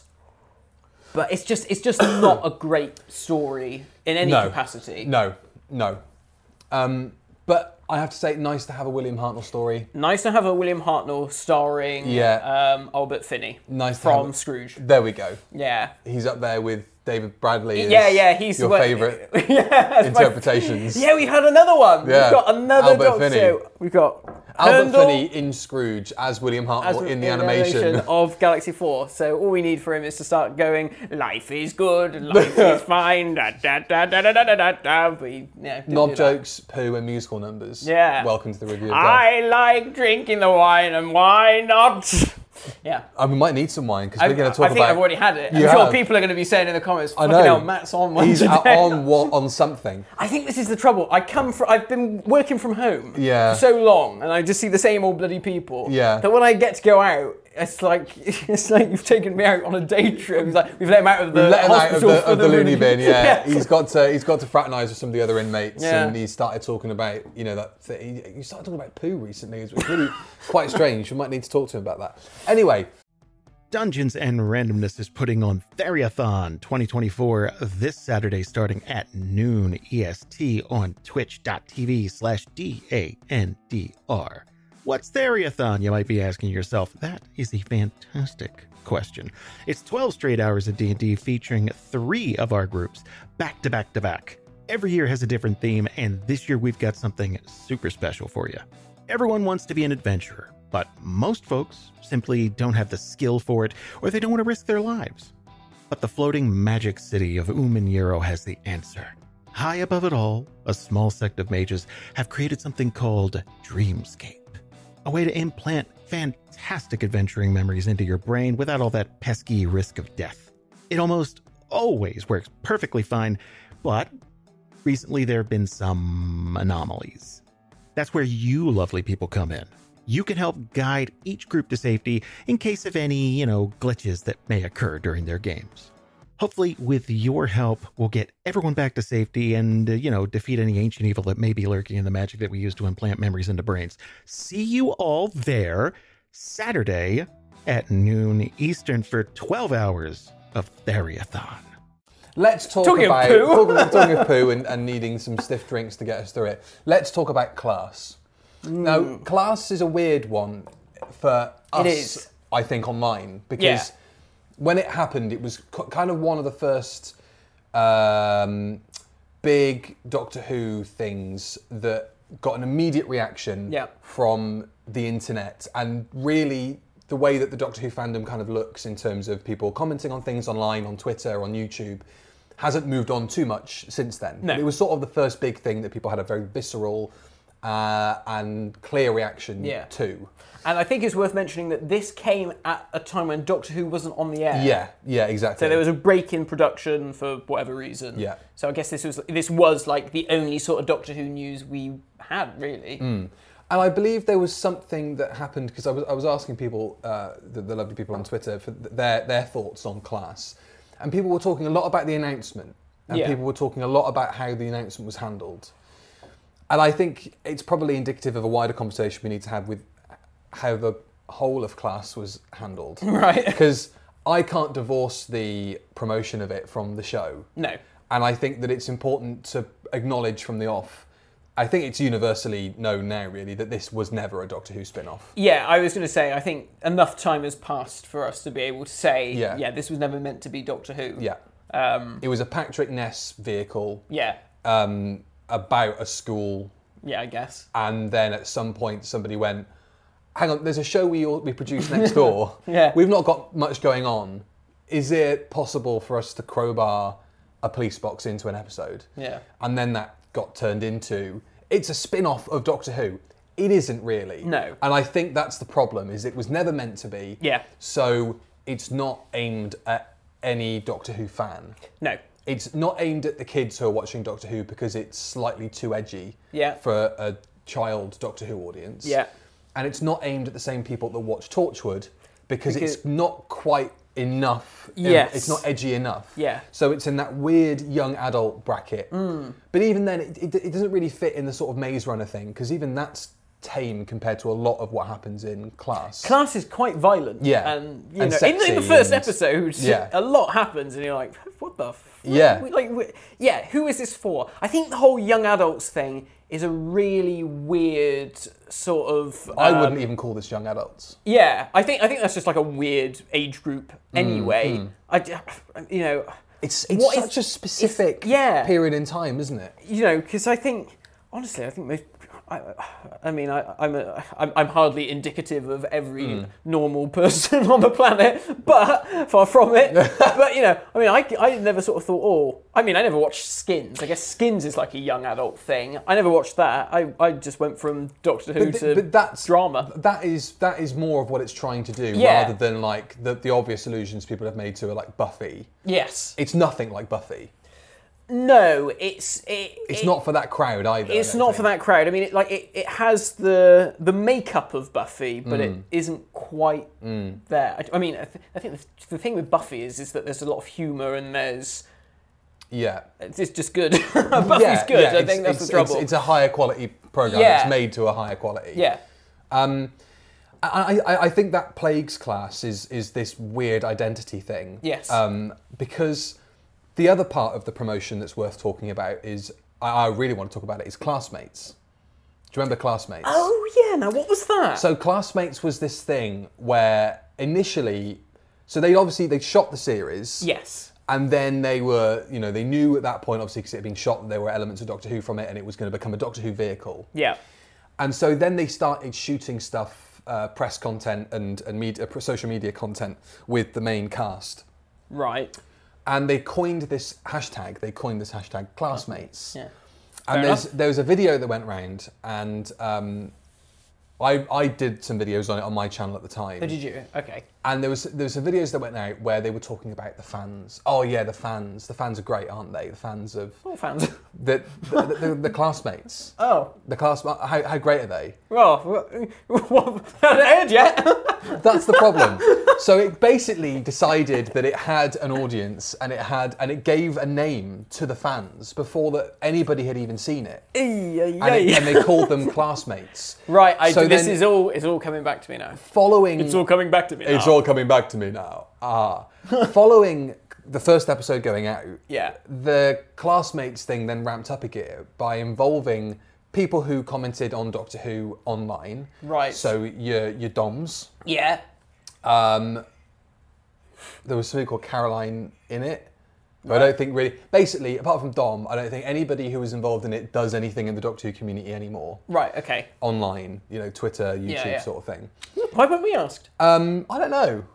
But it's just it's just not a great story in any No. capacity. No, no. Um, but I have to say, nice to have a William Hartnell story. Nice to have a William Hartnell starring Yeah. um, Albert Finney Nice to from have- Scrooge. There we go. Yeah. He's up there with David Bradley. As Yeah, yeah, he's your what- favourite yeah, that's my- interpretations. Yeah, we've had another one. Yeah. We've got another Albert Doctor Finney. Who. We've got Albert Herndl Finney in Scrooge as William Hartnell as in the animation. of Galaxy four. So all we need for him is to start going, life is good, life is fine, da da da da da da da da da. But he, yeah, didn't Knob do that. jokes, poo, and musical numbers. Yeah. Welcome to the review of Death. I like drinking the wine, and why not? Yeah. Uh, we might need some wine, because I, we're going to I talk think about... I've already had it. I'm You sure have? people are going to be saying in the comments, I fucking know. hell, Matt's on one He's today. out on what, on something. I think this is the trouble. I come from, I've been working from home Yeah. for so long, and I just see the same old bloody people. Yeah. That when I get to go out, it's like it's like you've taken me out on a day trip. It's like we've let him out of the We've let him out of hospital the, for of the loony bin, yeah. Yeah. He's got to he's got to fraternise with some of the other inmates, Yeah. and he started talking about, you know, that th- he, he started talking about poo recently. It's really quite strange. You might need to talk to him about that. Anyway, Dungeons and Randomness is putting on Theriathon twenty twenty-four this Saturday starting at noon E S T on twitch.tv slash D-A-N-D-R. What's Theriathon, you might be asking yourself? That is a fantastic question. It's twelve straight hours of D and D featuring three of our groups back to back to back. Every year has a different theme, and this year we've got something super special for you. Everyone wants to be an adventurer, but most folks simply don't have the skill for it, or they don't want to risk their lives. But the floating magic city of Uman'Yaro has the answer. High above it all, a small sect of mages have created something called Dreamscape, a way to implant fantastic adventuring memories into your brain without all that pesky risk of death. It almost always works perfectly fine, but recently there have been some anomalies. That's where you lovely people come in. You can help guide each group to safety in case of any, you know, glitches that may occur during their games. Hopefully, with your help, we'll get everyone back to safety and, uh, you know, defeat any ancient evil that may be lurking in the magic that we use to implant memories into brains. See you all there Saturday at noon Eastern for twelve hours of Theriathon. let's talk Talking of about poo. talking, talking of poo and, and needing some stiff drinks to get us through it. Let's talk about class. Now, class is a weird one for us, is. I think, online, because Yeah. when it happened, it was c- kind of one of the first um, big Doctor Who things that got an immediate reaction Yeah. from the internet, and really the way that the Doctor Who fandom kind of looks in terms of people commenting on things online, on Twitter, on YouTube, hasn't moved on too much since then. No. But it was sort of the first big thing that people had a very visceral uh, and clear reaction Yeah. to. And I think it's worth mentioning that this came at a time when Doctor Who wasn't on the air. Yeah, yeah, exactly. So there was a break in production for whatever reason. Yeah. So I guess this was this was like the only sort of Doctor Who news we had, really. And I believe there was something that happened, because I was I was asking people, uh, the, the lovely people on Twitter, for th- their their thoughts on class, and people were talking a lot about the announcement, and Yeah. people were talking a lot about how the announcement was handled, and I think it's probably indicative of a wider conversation we need to have with how the whole of class was handled, Right. Because I can't divorce the promotion of it from the show. No. And I think that it's important to acknowledge from the off. I think it's universally known now, really, that this was never a Doctor Who spin-off. Yeah, I was going to say, I think enough time has passed for us to be able to say, yeah, Yeah. this was never meant to be Doctor Who. Yeah. Um, It was a Patrick Ness vehicle yeah, um, about a school, yeah, I guess. and then at some point somebody went, hang on, there's a show we all, we produce next door. Yeah. We've not got much going on. Is it possible for us to crowbar a police box into an episode? Yeah. And then that got turned into, it's a spin-off of Doctor Who. It isn't really. No. And I think that's the problem, is it was never meant to be. Yeah. So it's not aimed at any Doctor Who fan. No. It's not aimed at the kids who are watching Doctor Who because it's slightly too edgy Yeah. for a child Doctor Who audience. Yeah. And it's not aimed at the same people that watch Torchwood because, Because- it's not quite enough. Yes. It's not edgy enough. Yeah. So it's in that weird young adult bracket. But even then, it, it, it doesn't really fit in the sort of Maze Runner thing because even that's tame compared to a lot of what happens in Class. Class is quite violent. Yeah. And, you And know, in, in the sexy first and- episode, Yeah. a lot happens and you're like, what the f- Yeah. Like, wh- yeah, who is this for? I think the whole young adults thing is a really weird sort of... I um, wouldn't even call this young adults. Yeah, I think I think that's just like a weird age group Mm, anyway. I, j- you know, It's it's What is- such a specific it's- yeah. period in time, isn't it? you know, because I think honestly, I think most. I, I mean, I, I'm, a, I'm I'm hardly indicative of every Mm. normal person on the planet, but far from it. But you know, I mean, I, I never sort of thought, oh, I mean, I never watched Skins. I guess Skins is like a young adult thing. I never watched that. I, I just went from Doctor Who But, to th- but that's drama. That is that is more of what it's trying to do, Yeah. rather than like the, the obvious allusions people have made to it, like Buffy. Yes. It's nothing like Buffy. No, it's it, It's it- not for that crowd either. I It's don't not think. for that crowd. I mean, it, like it, it has the the makeup of Buffy, but Mm. it isn't quite there. I, I mean, I, th- I think the, the thing with Buffy is is that there's a lot of humour and there's Yeah. it's just good. Buffy's yeah, good. yeah, I it's- think that's it's, the trouble. It's, it's a higher quality program. Yeah. It's made to a higher quality. yeah, Um, I, I, I think that Plagues Class is is this weird identity thing. Yes. Um, because the other part of the promotion that's worth talking about is, I, I really want to talk about it, is Classmates. Do you remember Classmates? Oh yeah. Now what was that? So Classmates was this thing where initially, so they obviously, they shot the series. yes. And then they were, you know, they knew at that point, obviously, because it had been shot, that there were elements of Doctor Who from it and it was going to become a Doctor Who vehicle. Yeah. And so then they started shooting stuff, uh, press content and, and media, social media content with the main cast. Right. And they coined this hashtag, they coined this hashtag Classmates. Yeah. And Fair there's, enough. there was a video that went round and um, I, I did some videos on it on my channel at the time. Oh, did you? Okay. And there was there was some videos that went out where they were talking about the fans. Oh yeah, the fans. The fans are great, aren't they? The fans of All fans. the the, the, the, the classmates. Oh. The class. How, how great are they? Well, what? Haven't heard yet. That's the problem. So it basically decided that it had an audience and it had and it gave a name to the fans before that anybody had even seen it. Ay, ay, And, it, ay. and they called them classmates. Right. I, So this then- is all. It's all coming back to me now. Following It's all coming back to me now. It's all coming back to me now. Ah. Following the first episode going out, Yeah. the Classmates thing then ramped up a gear by involving people who commented on Doctor Who online. Right. So your your Doms. Yeah. Um, there was something called Caroline in it. But I don't think really, basically, apart from Dom, I don't think anybody who was involved in it does anything in the Doctor Who community anymore. Right. Okay. Online, you know, Twitter, YouTube Yeah, yeah. sort of thing. Why weren't we asked? Um, I don't know.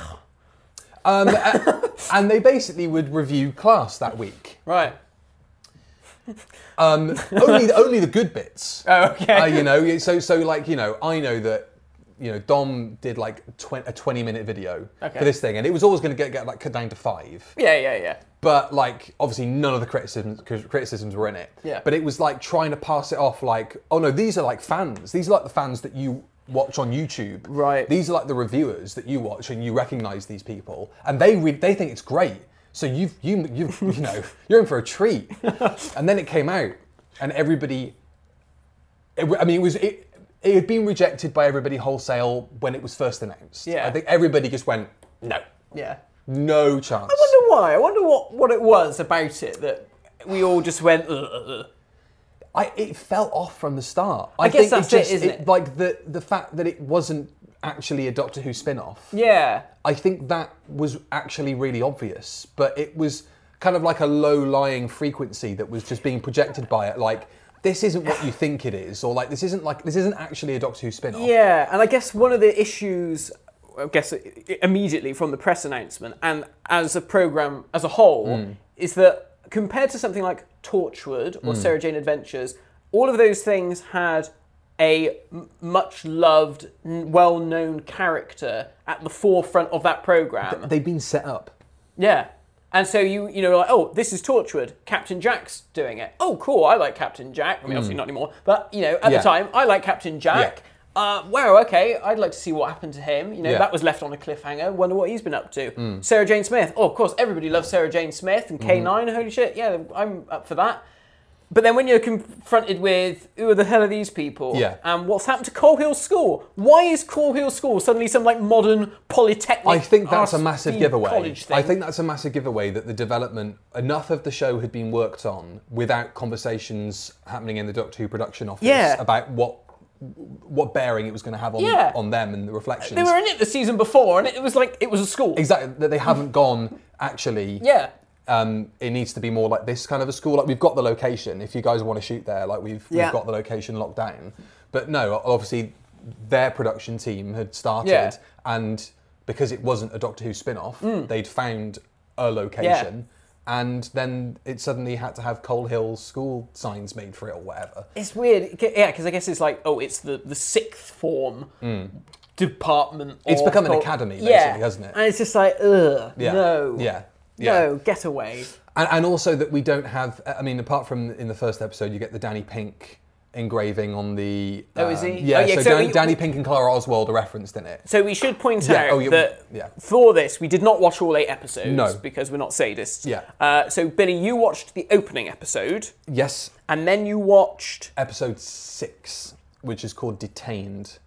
Um, a- and they basically would review Class that week. Right. Um, only only the good bits. Oh, okay. Uh, you know, so so like you know, I know that you know Dom did like tw- a twenty minute video Okay. for this thing, and it was always going to get get like cut down to five. Yeah, yeah, yeah. But like, obviously, none of the criticisms criticisms were in it. Yeah. But it was like trying to pass it off like, oh no, these are like fans. These are like the fans that you watch on YouTube. Right. These are like the reviewers that you watch and you recognise these people, and they re- they think it's great. So you've you you you know you're in for a treat. And then it came out, and everybody. It, w- I mean, it was it. It had been rejected by everybody wholesale when it was first announced. Yeah. I think everybody just went no, Yeah. no chance. I wonder why. I wonder what, what it was about it that we all just went, ugh, ugh, ugh. I, it felt off from the start. I, I guess think that's it, just, it, isn't it? Like the the fact that it wasn't actually a Doctor Who spin-off. Yeah. I think that was actually really obvious, but it was kind of like a low-lying frequency that was just being projected by it. Like, this isn't what you think it is, or like this isn't like this isn't actually a Doctor Who spin-off. Yeah, and I guess one of the issues, I guess immediately from the press announcement and as a program as a whole, mm. is that compared to something like Torchwood or mm. Sarah Jane Adventures, all of those things had a m- much-loved, n- well-known character at the forefront of that program. They've been set up. Yeah. And so you, you know, like, oh, this is Torchwood. Captain Jack's doing it. Oh, cool. I like Captain Jack. I mean, mm. obviously not anymore. But, you know, at yeah. the time, I like Captain Jack. Yeah. Uh, wow, okay. I'd like to see what happened to him. You know, yeah. that was left on a cliffhanger. Wonder what he's been up to. Mm. Sarah Jane Smith. Oh, of course, everybody loves Sarah Jane Smith and K nine. Mm-hmm. Holy shit. Yeah, I'm up for that. But then when you're confronted with, who the hell are these people? Yeah. And what's happened to Coal Hill School? Why is Coal Hill School suddenly some like modern polytechnic? I think that's a massive giveaway. College thing? I think that's a massive giveaway that the development, enough of the show had been worked on without conversations happening in the Doctor Who production office yeah. about what what bearing it was going to have on, yeah. on them and the reflections. They were in it the season before and it was like, it was a school. Exactly, that they haven't gone, actually... Yeah. Um, it needs to be more like this kind of a school. Like, we've got the location. If you guys want to shoot there, like we've yeah. we've got the location locked down. But no, obviously their production team had started, yeah. and because it wasn't a Doctor Who spin-off, mm. they'd found a location, yeah. and then it suddenly had to have Coal Hill School signs made for it or whatever. It's weird, yeah, because I guess it's like, oh, it's the, the sixth form. Mm. Department. It's of become an Col- academy, basically, yeah. hasn't it? And it's just like, ugh, yeah. no. Yeah. Yeah. No, get away. And, and also that we don't have, I mean, apart from in the first episode, you get the Danny Pink engraving on the... Um, oh, is he? Yeah, oh, yeah so, so Dan, we, Danny Pink and Clara Oswald are referenced in it. So we should point yeah. out oh, yeah. that yeah. for this, we did not watch all eight episodes no. because we're not sadists. Yeah. Uh, so, Billy, you watched the opening episode. Yes. And then you watched... Episode six, which is called Detained.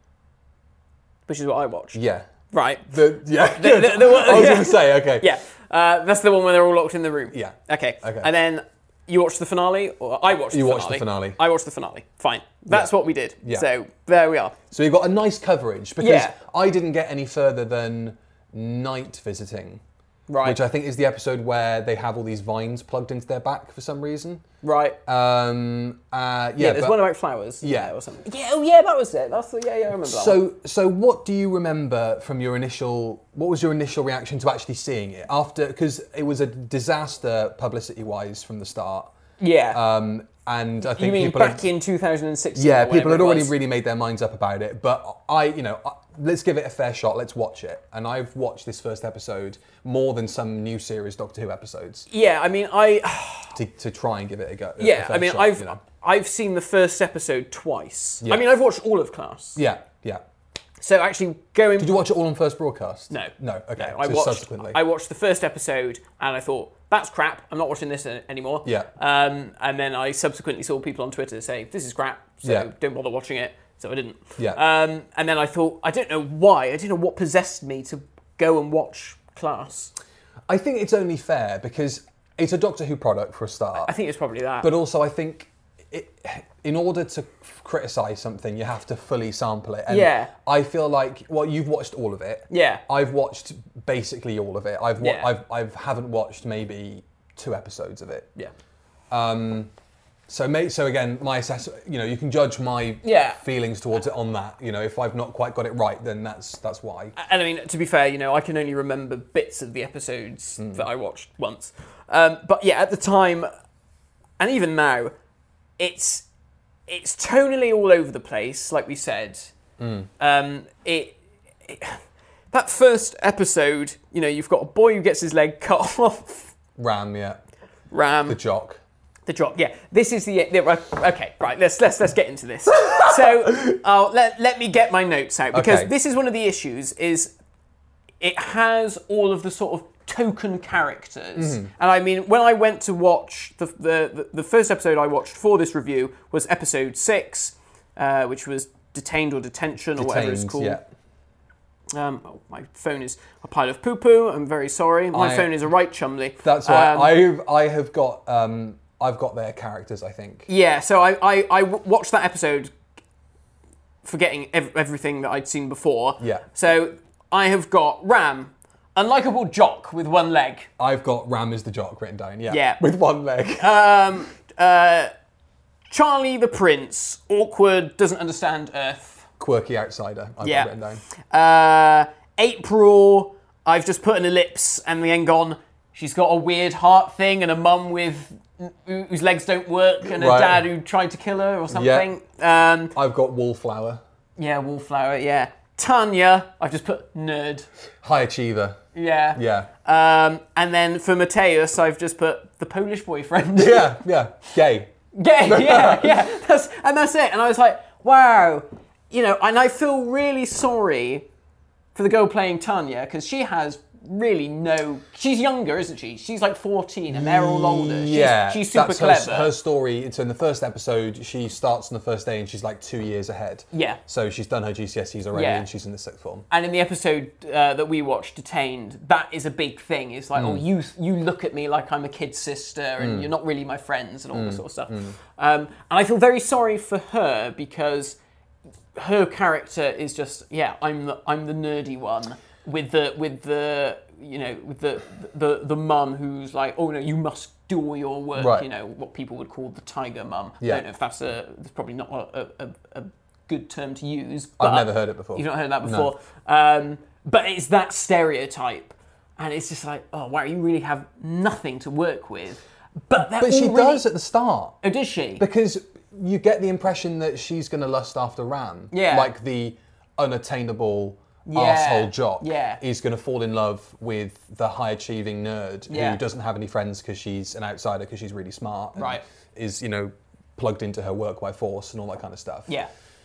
Which is what I watched. Yeah. Right. The, yeah. The, the, the, I was yeah. going to say, okay. Yeah. Uh, that's the one where they're all locked in the room. Yeah. Okay. Okay. And then you watched the finale, or I watched you the finale. You watched the finale. I watched the finale. Fine. That's yeah. what we did. Yeah. So there we are. So you've got a nice coverage, because yeah. I didn't get any further than night visiting. Right. Which I think is the episode where they have all these vines plugged into their back for some reason. Right. Um, uh, yeah, yeah, there's but, one about flowers. Yeah. Or something. Yeah, oh yeah, that was it. That's the, yeah, yeah, I remember that So, one. so what do you remember from your initial, what was your initial reaction to actually seeing it? After, because it was a disaster publicity-wise from the start. Yeah. Um, and I think you mean people back had, in two thousand sixteen? Yeah, people had already was. really made their minds up about it. But I, you know, let's give it a fair shot. Let's watch it. And I've watched this first episode more than some new series Doctor Who episodes. Yeah, I mean, I to, to try and give it a go. Yeah, a fair I mean, shot, I've you know. I've seen the first episode twice. Yeah. I mean, I've watched all of Class. Yeah, yeah. So actually going... Did you watch it all on first broadcast? No. No, okay. No, I so watched, subsequently. I watched the first episode and I thought, that's crap, I'm not watching this anymore. Yeah. Um, and then I subsequently saw people on Twitter say, this is crap, so yeah. don't bother watching it. So I didn't. Yeah. Um, and then I thought, I don't know why, I don't know what possessed me to go and watch Class. I think it's only fair because it's a Doctor Who product for a start. I think it's probably that. But also I think it, in order to criticise something, you have to fully sample it. And yeah. I feel like, well, you've watched all of it. Yeah. I've watched basically all of it. I've wa- yeah. I've I've haven't watched maybe two episodes of it. Yeah. Um. So, may, so again, my assessment, you know, you can judge my yeah. feelings towards it on that. You know, if I've not quite got it right, then that's that's why. And I mean, to be fair, you know, I can only remember bits of the episodes Mm. that I watched once. Um, but yeah, at the time, and even now, it's it's tonally all over the place, like we said. Mm. Um, it, it that first episode, you know, you've got a boy who gets his leg cut off. Ram, yeah. Ram. The jock. The jock, yeah. This is the, the okay. Right, let's let's let's get into this. So, uh, let let me get my notes out because Okay. this is one of the issues. Is it has all of the sort of token characters, Mm-hmm. and I mean, when I went to watch the the the first episode I watched for this review was episode six, uh, which was Detained or Detention or whatever it's Detained, called. yeah. Um, oh, my phone is a pile of poo-poo. I'm very sorry. My I, phone is a right chumley. That's right. Um, I've I have got um, I've got their characters. I think. Yeah. So I I, I w- watched that episode, forgetting ev- everything that I'd seen before. Yeah. So I have got Ram, unlikable jock with one leg. I've got Ram as the jock written down. Yeah. Yeah. With one leg. Um, uh, Charlie the Prince, awkward, doesn't understand Earth. Quirky outsider. I've Yeah. got written down. Uh, April, I've just put an ellipse and then gone, she's got a weird heart thing and a mum with whose legs don't work and a Right. dad who tried to kill her or something. Yeah, um, I've got Wallflower. yeah Wallflower, yeah. Tanya, I've just put nerd. High achiever. Yeah. Yeah. Um, and then for Mateus, I've just put the Polish boyfriend. Yeah. Yeah. Gay. Yeah, yeah, yeah. That's, and that's it. And I was like, wow. You know, and I feel really sorry for the girl playing Tanya because she has really no... She's younger, isn't she? She's like fourteen and they're all older. She's, Yeah. she's super that's clever. Her, her story, so in the first episode, she starts on the first day and she's like two years ahead. Yeah. So she's done her G C S Es already Yeah. and she's in the sixth form. And in the episode uh, that we watched, Detained, that is a big thing. It's like, Mm. oh, you you look at me like I'm a kid's sister and Mm. you're not really my friends and all Mm. this sort of stuff. Mm. Um, and I feel very sorry for her because her character is just, yeah, I'm the I'm the nerdy one with the with the you know with the the the mum who's like, oh no, you must do all your work. Right. You know what people would call the tiger mum. Yeah. I don't know if that's a that's probably not a, a, a good term to use. But I've never heard it before. You've not heard that No. before. Um, but it's that stereotype, and it's just like, oh wow, you really have nothing to work with. But that But she already... does at the start. Oh, does she? Because you get the impression that she's going to lust after Ram. Yeah. Like the unattainable Yeah. arsehole jock Yeah. is going to fall in love with the high-achieving nerd Yeah. who doesn't have any friends because she's an outsider because she's really smart. And Right. is, you know, plugged into her work by force and all that kind of stuff. Yeah.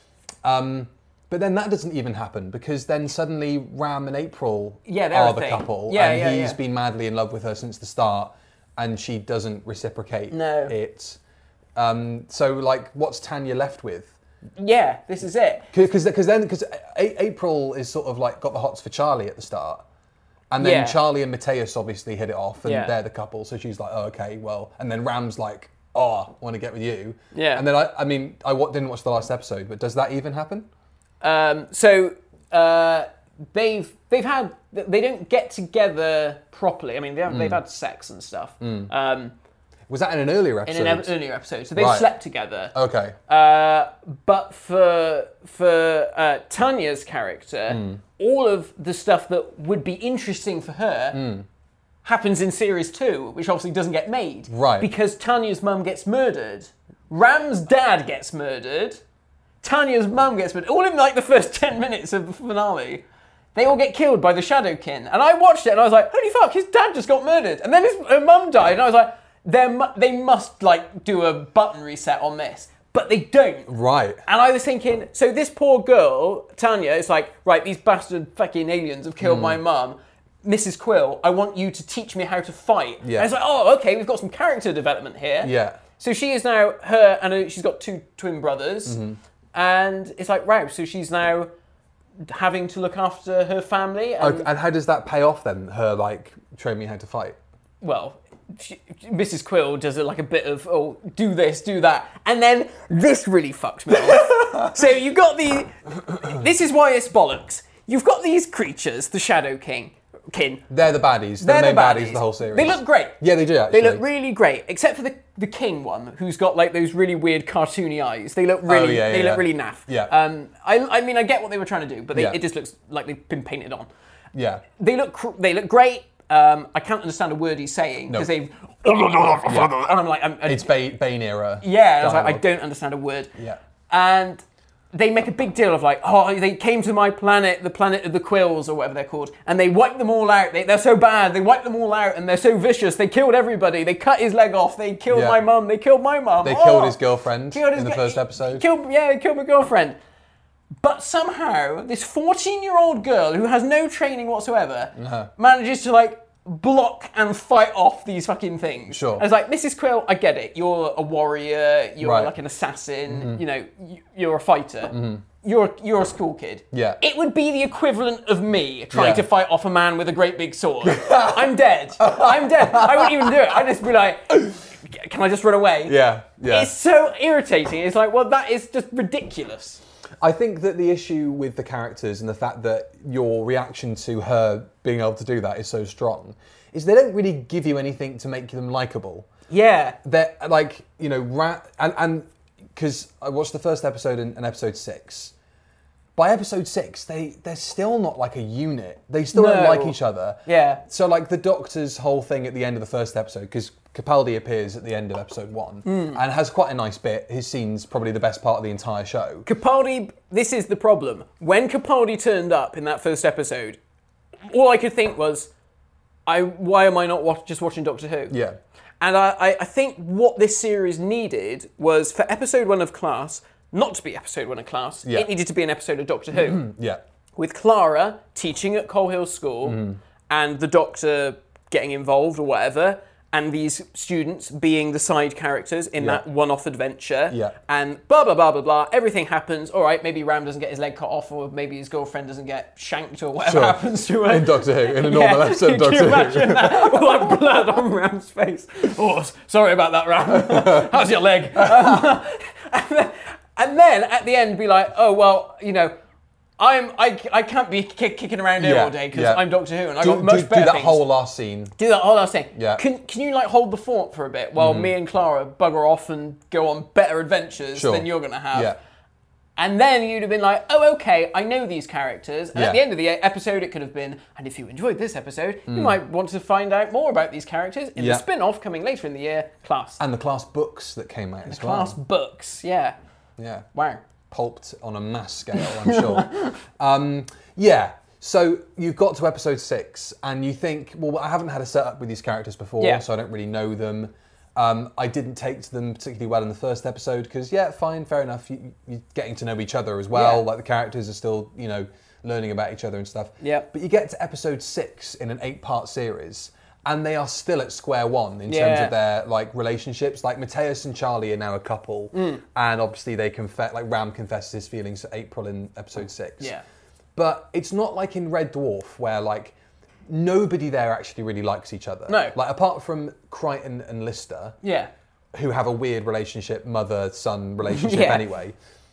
Um, but then that doesn't even happen because then suddenly Ram and April Yeah, they're are a the thing. couple Yeah, and yeah, he's yeah. been madly in love with her since the start and she doesn't reciprocate No. it. Um, so, like, what's Tanya left with? Yeah, this is it. Because then, because April is sort of like got the hots for Charlie at the start. And then Yeah. Charlie and Mateus obviously hit it off and Yeah. they're the couple. So she's like, oh, okay, well. And then Ram's like, oh, I want to get with you. Yeah. And then, I, I mean, I wa- didn't watch the last episode, but does that even happen? Um, so uh, they've they've had they don't get together properly. I mean, they have, Mm. they've had sex and stuff. Mm. Um, Was that in an earlier in episode? an ev- earlier episode, so they've Right. slept together. Okay. Uh, but for for uh, Tanya's character, Mm. all of the stuff that would be interesting for her Mm. happens in series two, which obviously doesn't get made. Right. Because Tanya's mum gets murdered, Ram's dad gets murdered, Tanya's mum gets murdered. All in like the first ten minutes of the finale. They all get killed by the Shadowkin. And I watched it and I was like, holy fuck, his dad just got murdered. And then his her mum died and I was like, They're mu- they must like do a button reset on this, but they don't. Right. And I was thinking, so this poor girl, Tanya, is like, right, these bastard fucking aliens have killed Mm. my mum. Missus Quill, I want you to teach me how to fight. Yeah. And it's like, oh, okay, we've got some character development here. Yeah. So she is now her, and uh, she's got two twin brothers, Mhm. and it's like, wow, so she's now having to look after her family. And, Okay, and how does that pay off then? Her like train me how to fight. well, she, Missus Quill does it like a bit of, oh, do this, do that. And then this really fucked me off. So you've got the, this is why it's bollocks. You've got these creatures, the Shadow King, kin. They're the baddies. They're, They're the main the baddies. baddies. of the whole series. They look great. Yeah, they do actually. They look really great, except for the, the king one, who's got like those really weird cartoony eyes. They look really, Oh, yeah, they yeah, look yeah. really naff. Yeah. Um, I, I mean, I get what they were trying to do, but they, Yeah. it just looks like they've been painted on. Yeah. They look, cr- they look great. Um, I can't understand a word he's saying No. because they've, and I'm like, I'm, I, It's Bane, Bane era. yeah, I was like, I dialogue. don't understand a word. Yeah. And they make a big deal of like, oh, they came to my planet, the planet of the Quills or whatever they're called, and they wiped them all out. They, they're so bad. They wiped them all out, and they're so vicious. They killed everybody. They cut his leg off. They killed Yeah. my mum. They killed my mum. They Oh! killed his girlfriend Killed his in the gi- first episode. Killed, yeah, they killed my girlfriend. But somehow, this fourteen-year-old girl who has no training whatsoever Uh-huh. manages to like block and fight off these fucking things. Sure. And it's like, Missus Quill, I get it. You're a warrior. You're Right. like an assassin. Mhm. You know, you- you're a fighter. Mhm. you're you're a school kid. Yeah. It would be the equivalent of me trying Yeah. to fight off a man with a great big sword. I'm dead. I'm dead. I wouldn't even do it. I'd just be like, can I just run away? Yeah, yeah. It's so irritating. It's like, well, that is just ridiculous. I think that the issue with the characters and the fact that your reaction to her being able to do that is so strong is they don't really give you anything to make them likable. Yeah. They're like, you know, ra- and and because I watched the first episode and, and episode six. By episode six, they they're still not like a unit. They still don't No. like each other. Yeah. So like the Doctor's whole thing at the end of the first episode, because Capaldi appears at the end of episode one Hmm. and has quite a nice bit. His scene's probably the best part of the entire show. Capaldi, this is the problem. When Capaldi turned up in that first episode, all I could think was, I why am I not watch, just watching Doctor Who? Yeah. And I, I, I think what this series needed was for episode one of Class not to be episode one of Class. Yeah. It needed to be an episode of Doctor Who. Yeah. With Clara teaching at Coal Hill School Mm-hmm. and the Doctor getting involved or whatever, and these students being the side characters in Yeah. that one-off adventure. Yeah. And blah, blah, blah, blah, blah. Everything happens. All right, maybe Ram doesn't get his leg cut off, or maybe his girlfriend doesn't get shanked, or whatever Sure. happens to her. In Doctor Who, in a normal episode of Can you Doctor Who. imagine that? All that blood on Ram's face. Oh, s- sorry about that, Ram. How's your leg? Um, and, then, and then at the end be like, oh, well, you know, I'm, I, I can't be kick, kicking around here Yeah, all day because yeah. I'm Doctor Who and I Do, got much do, better do that things. whole last scene. Do that whole last thing. Yeah. Can can you like hold the fort for a bit while me and Clara bugger off and go on better adventures Sure. than you're gonna have? Yeah. And then you'd have been like, oh, okay, I know these characters. And Yeah. at the end of the episode, it could have been, and if you enjoyed this episode, you might want to find out more about these characters in Mm. Yeah. the spin-off coming later in the year, Class. And the Class books that came out as Class well. books, yeah. Yeah. Wow. Pulped on a mass scale, I'm sure. um, yeah. So you've got to episode six, and you think, well, I haven't had a setup with these characters before, Yeah. so I don't really know them. Um, I didn't take to them particularly well in the first episode because, yeah, fine, fair enough. You, you're getting to know each other as well. Yeah. Like the characters are still, you know, learning about each other and stuff. Yeah. But you get to episode six in an eight-part series, and they are still at square one in terms Yeah. of their like relationships. Like Mateus and Charlie are now a couple, Mm. and obviously they confess. Like Ram confesses his feelings to April in episode six. Yeah. But it's not like in Red Dwarf where like nobody there actually really likes each other. No. Like apart from Crichton and Lister, Yeah. who have a weird relationship, mother-son relationship Yeah. anyway.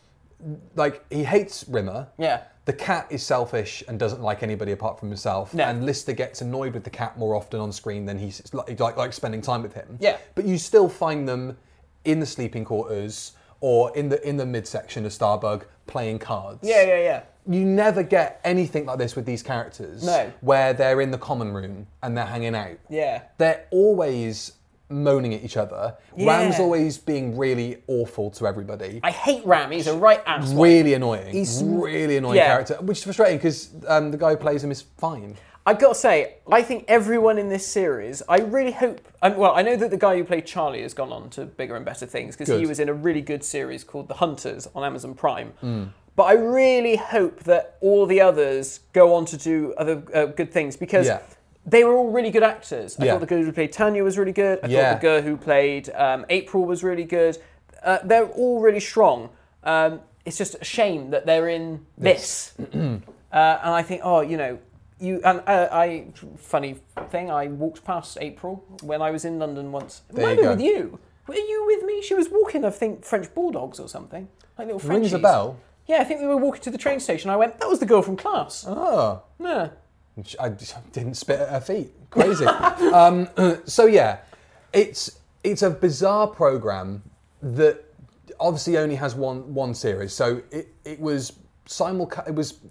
Like he hates Rimmer. Yeah. The cat is selfish and doesn't like anybody apart from himself. No. And Lister gets annoyed with the cat more often on screen than he's like, like, like spending time with him. Yeah. But you still find them in the sleeping quarters or in the in the midsection of Starbug playing cards. Yeah, yeah, yeah. You never get anything like this with these characters. No. Where they're in the common room and they're hanging out. Yeah. They're always moaning at each other. Yeah. Ram's always being really awful to everybody. I hate Ram. He's a right ass. Really annoying. He's- really annoying yeah. character, which is frustrating because um, the guy who plays him is fine. I've got to say, I think everyone in this series, I really hope, and well, I know that the guy who played Charlie has gone on to bigger and better things because he Good. was in a really good series called The Hunters on Amazon Prime. Mm. But I really hope that all the others go on to do other uh, good things because Yeah. they were all really good actors. I Yeah. thought the girl who played Tanya was really good. I Yeah. thought the girl who played um, April was really good. Uh, they're all really strong. Um, it's just a shame that they're in this. uh, and I think, oh, you know, you and uh, I. Funny thing, I walked past April when I was in London once. It There might you be go. with you. Were you with me? She was walking, I think, French bulldogs or something, like little Frenchies. Rings a bell. Yeah, I think we were walking to the train station. I went, that was the girl from Class. Oh. Yeah. I just didn't spit at her feet. Crazy. um, so yeah, it's it's a bizarre program that obviously only has one one series. So it it was simulcast. It was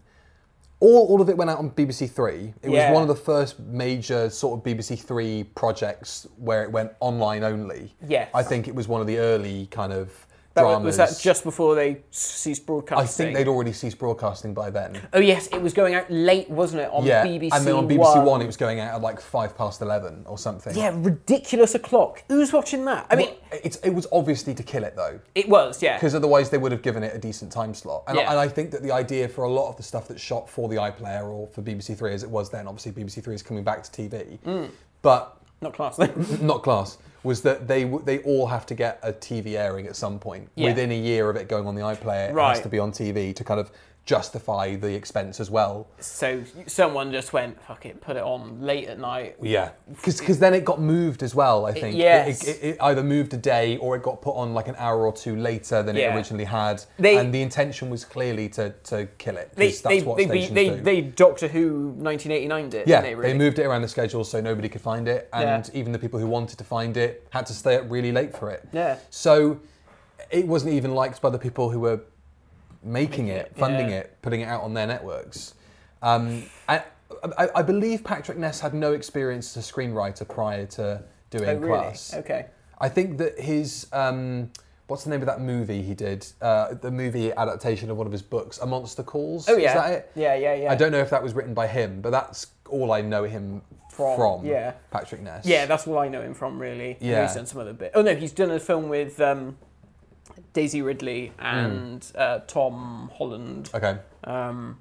all all of it went out on B B C Three. It Yeah. was one of the first major sort of B B C Three projects where it went online only. Yes. I think it was one of the early kind of That dramas. was that just before they ceased broadcasting? I think they'd already ceased broadcasting by then. Oh yes, it was going out late, wasn't it, on Yeah, B B C and then on B B C One. One it was going out at like five past eleven or something. Yeah, ridiculous o'clock. Who's watching that? I mean, Well, it's, it was obviously to kill it though, it was, yeah. because otherwise they would have given it a decent time slot. And, Yeah. and I think that the idea for a lot of the stuff that's shot for the iPlayer or for B B C Three, as it was then, obviously B B C Three is coming back to T V, Mm. but Not Class. not Class, was that they w- they all have to get a T V airing at some point. Yeah. Within a year of it going on the iPlayer, it Right. has to be on T V to kind of justify the expense as well. So someone just went, fuck it, put it on late at night. Yeah, because then it got moved as well, I think. yes. It, it, it either moved a day or it got put on like an hour or two later than Yeah. it originally had. They- and the intention was clearly to, to kill it, They, because that's they, what they, stations they, do. they Doctor Who nineteen eighty-nined it, yeah, didn't they, really? they moved it around the schedule so nobody could find it, and Yeah. even the people who wanted to find it had to stay up really late for it. Yeah. So it wasn't even liked by the people who were making it, funding yeah. it, putting it out on their networks. Um, I, I, I believe Patrick Ness had no experience as a screenwriter prior to doing Oh, really? Class. Okay. I think that his, um, what's the name of that movie he did? Uh, the movie adaptation of one of his books, A Monster Calls. Oh, yeah. Is that it? Yeah, yeah, yeah. I don't know if that was written by him, but that's all I know him from, From, yeah. Patrick Ness. Yeah, that's what I know him from, really. Yeah. He's done some other bit. Oh, no, he's done a film with um, Daisy Ridley and Hmm. uh, Tom Holland. Okay. Um,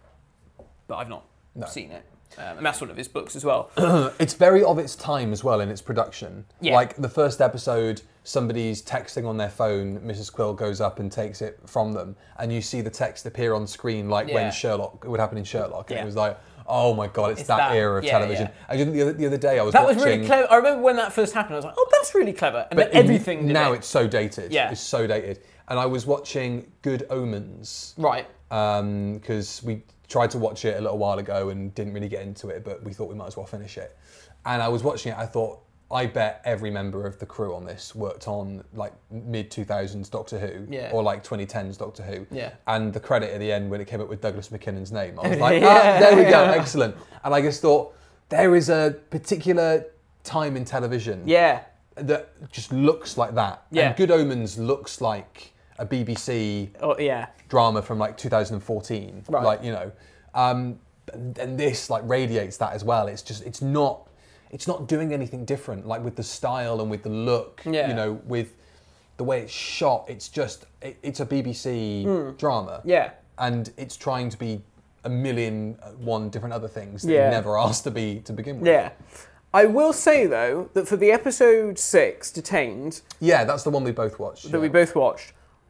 but I've not No. seen it. Um, and that's one of his books as well. It's very of its time as well in its production. Yeah. Like the first episode, somebody's texting on their phone, Missus Quill goes up and takes it from them, and you see the text appear on screen like Yeah. when Sherlock, it would happen in Sherlock. And Yeah. it was like, oh my God, it's, It's that, that- era of yeah, television. yeah. I did the other, the other day I was That watching... was really clever. I remember when that first happened, I was like, oh, that's really clever. And But then everything in, did now it. it's so dated. Yeah. It's so dated. And I was watching Good Omens. Right. Because we tried to watch it a little while ago and didn't really get into it, but we thought we might as well finish it. And I was watching it, I thought, I bet every member of the crew on this worked on like mid two thousands Doctor Who, Yeah. or like twenty tens Doctor Who. Yeah. And the credit at the end when it came up with Douglas McKinnon's name, I was like, Yeah. ah, there we go, excellent. And I just thought, there is a particular time in television Yeah. that just looks like that. Yeah. And Good Omens looks like a B B C Oh, yeah. drama from like two thousand fourteen. Right. Like, you know, um, and and this like radiates that as well. It's just, it's not, it's not doing anything different. Like with the style and with the look, Yeah. you know, with the way it's shot. It's just, it, it's a B B C drama. Yeah. And it's trying to be a million uh, one different other things that Yeah. it never asked to be to begin with. Yeah. I will say, though, that for the episode six, Detained, Yeah, that's the one we both watched. that yeah. we both watched,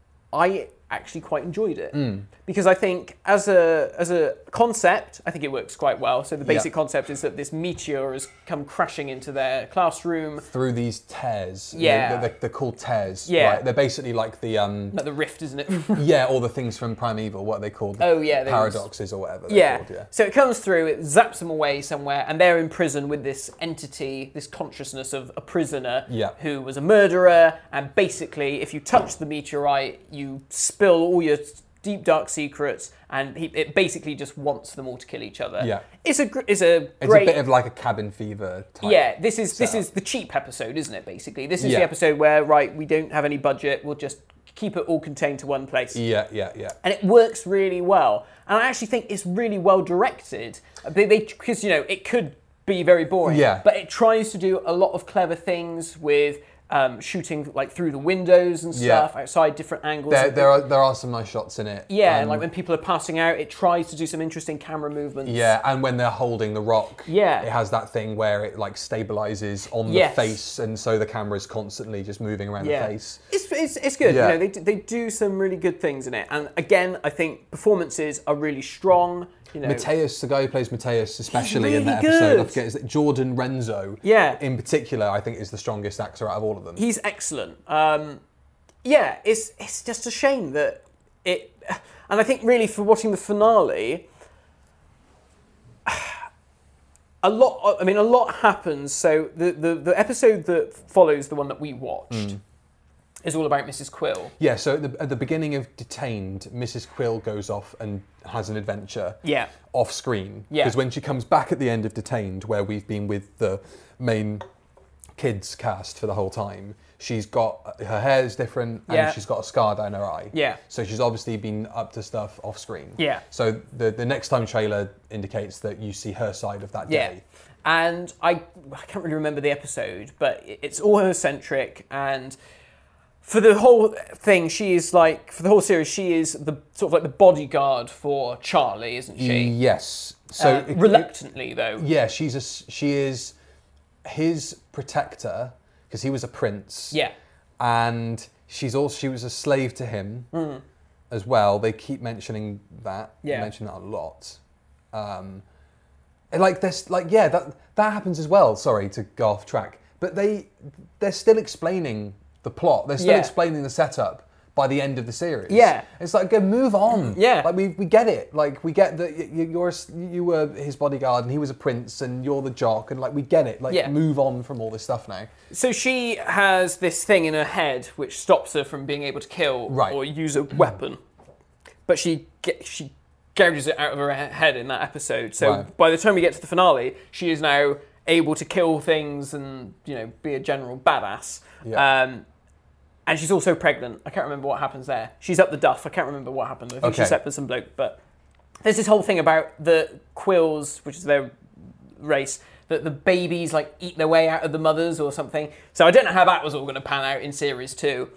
I actually quite enjoyed it. Mm. Because I think as a as a concept, I think it works quite well. So the basic Yeah. concept is that this meteor has come crashing into their classroom. Through these tears. Yeah. They're, they're, they're called tears. Yeah. Right? They're basically like the... Um, Like the rift, isn't it? yeah, all the things from Primeval, what are they called? Oh, yeah, those- Paradoxes or whatever they're Yeah. called, yeah. So it comes through, it zaps them away somewhere, and they're in prison with this entity, this consciousness of a prisoner Yeah. who was a murderer. And basically, if you touch the meteorite, you spill all your deep dark secrets, and he, it basically just wants them all to kill each other. Yeah. It's a gr- it's a It's great. a bit of like a cabin fever type. Yeah, this is this setup. is the cheap episode, isn't it? Basically, this is Yeah. the episode where right, we don't have any budget, we'll just keep it all contained to one place. Yeah, yeah, yeah. And it works really well. And I actually think it's really well directed. Because, you know, it could be very boring. Yeah. But it tries to do a lot of clever things with um, shooting like through the windows and Yeah. stuff, outside different angles. There, there are there are some nice shots in it. yeah, Um, and like when people are passing out, it tries to do some interesting camera movements. Yeah, and when they're holding the rock, Yeah. it has that thing where it like stabilizes on Yes. the face, and so the camera's constantly just moving around Yeah. the face. It's, it's, it's good. Yeah. You know, they, they do some really good things in it. And again, I think performances are really strong. You know, Mateus, the guy who plays Mateus, especially in really that episode, I good. forget, is it Jordan Renzo? Yeah. In particular, I think is the strongest actor out of all of them. he's excellent. Um, yeah, it's it's just a shame that it, and I think really for watching the finale, a lot. I mean, a lot happens. So the the, the episode that follows the one that we watched Mm. is all about Missus Quill. Yeah, so at the, at the beginning of Detained, Missus Quill goes off and has an adventure Yeah. off screen. Yeah. Because when she comes back at the end of Detained, where we've been with the main kids cast for the whole time, she's got, her hair's different and Yeah. she's got a scar down her eye. Yeah. So she's obviously been up to stuff off screen. Yeah. So the, the next time trailer indicates that you see her side of that Yeah. day. And I, I can't really remember the episode, but it's all her centric. And for the whole thing, she is like, for the whole series, she is the sort of like the bodyguard for Charlie, isn't she? Yes. So Uh, it- reluctantly, though. Yeah, she's a, she is his protector, because he was a prince. Yeah. And she's also she was a slave to him mm. as well. They keep mentioning that. Yeah. They mention that a lot. Um, and like this, like yeah, that that happens as well. Sorry to go off track, but they they're still explaining the plot. They're still Yeah. explaining the setup by the end of the series. Yeah. It's like, go move on. Yeah. Like we we get it. Like we get that you, you're you were his bodyguard and he was a prince and you're the jock and like we get it. Like Yeah. move on from all this stuff now. So she has this thing in her head which stops her from being able to kill Right. or use a weapon, but she get, she gouges it out of her he- head in that episode. So Right. by the time we get to the finale, she is now able to kill things and you know be a general badass. Yeah. Um, and she's also pregnant. I can't remember what happens there. She's up the duff. I can't remember what happened. I think Okay. she slept with some bloke. But there's this whole thing about the Quills, which is their race, that the babies like eat their way out of the mothers or something. So I don't know how that was all going to pan out in series two.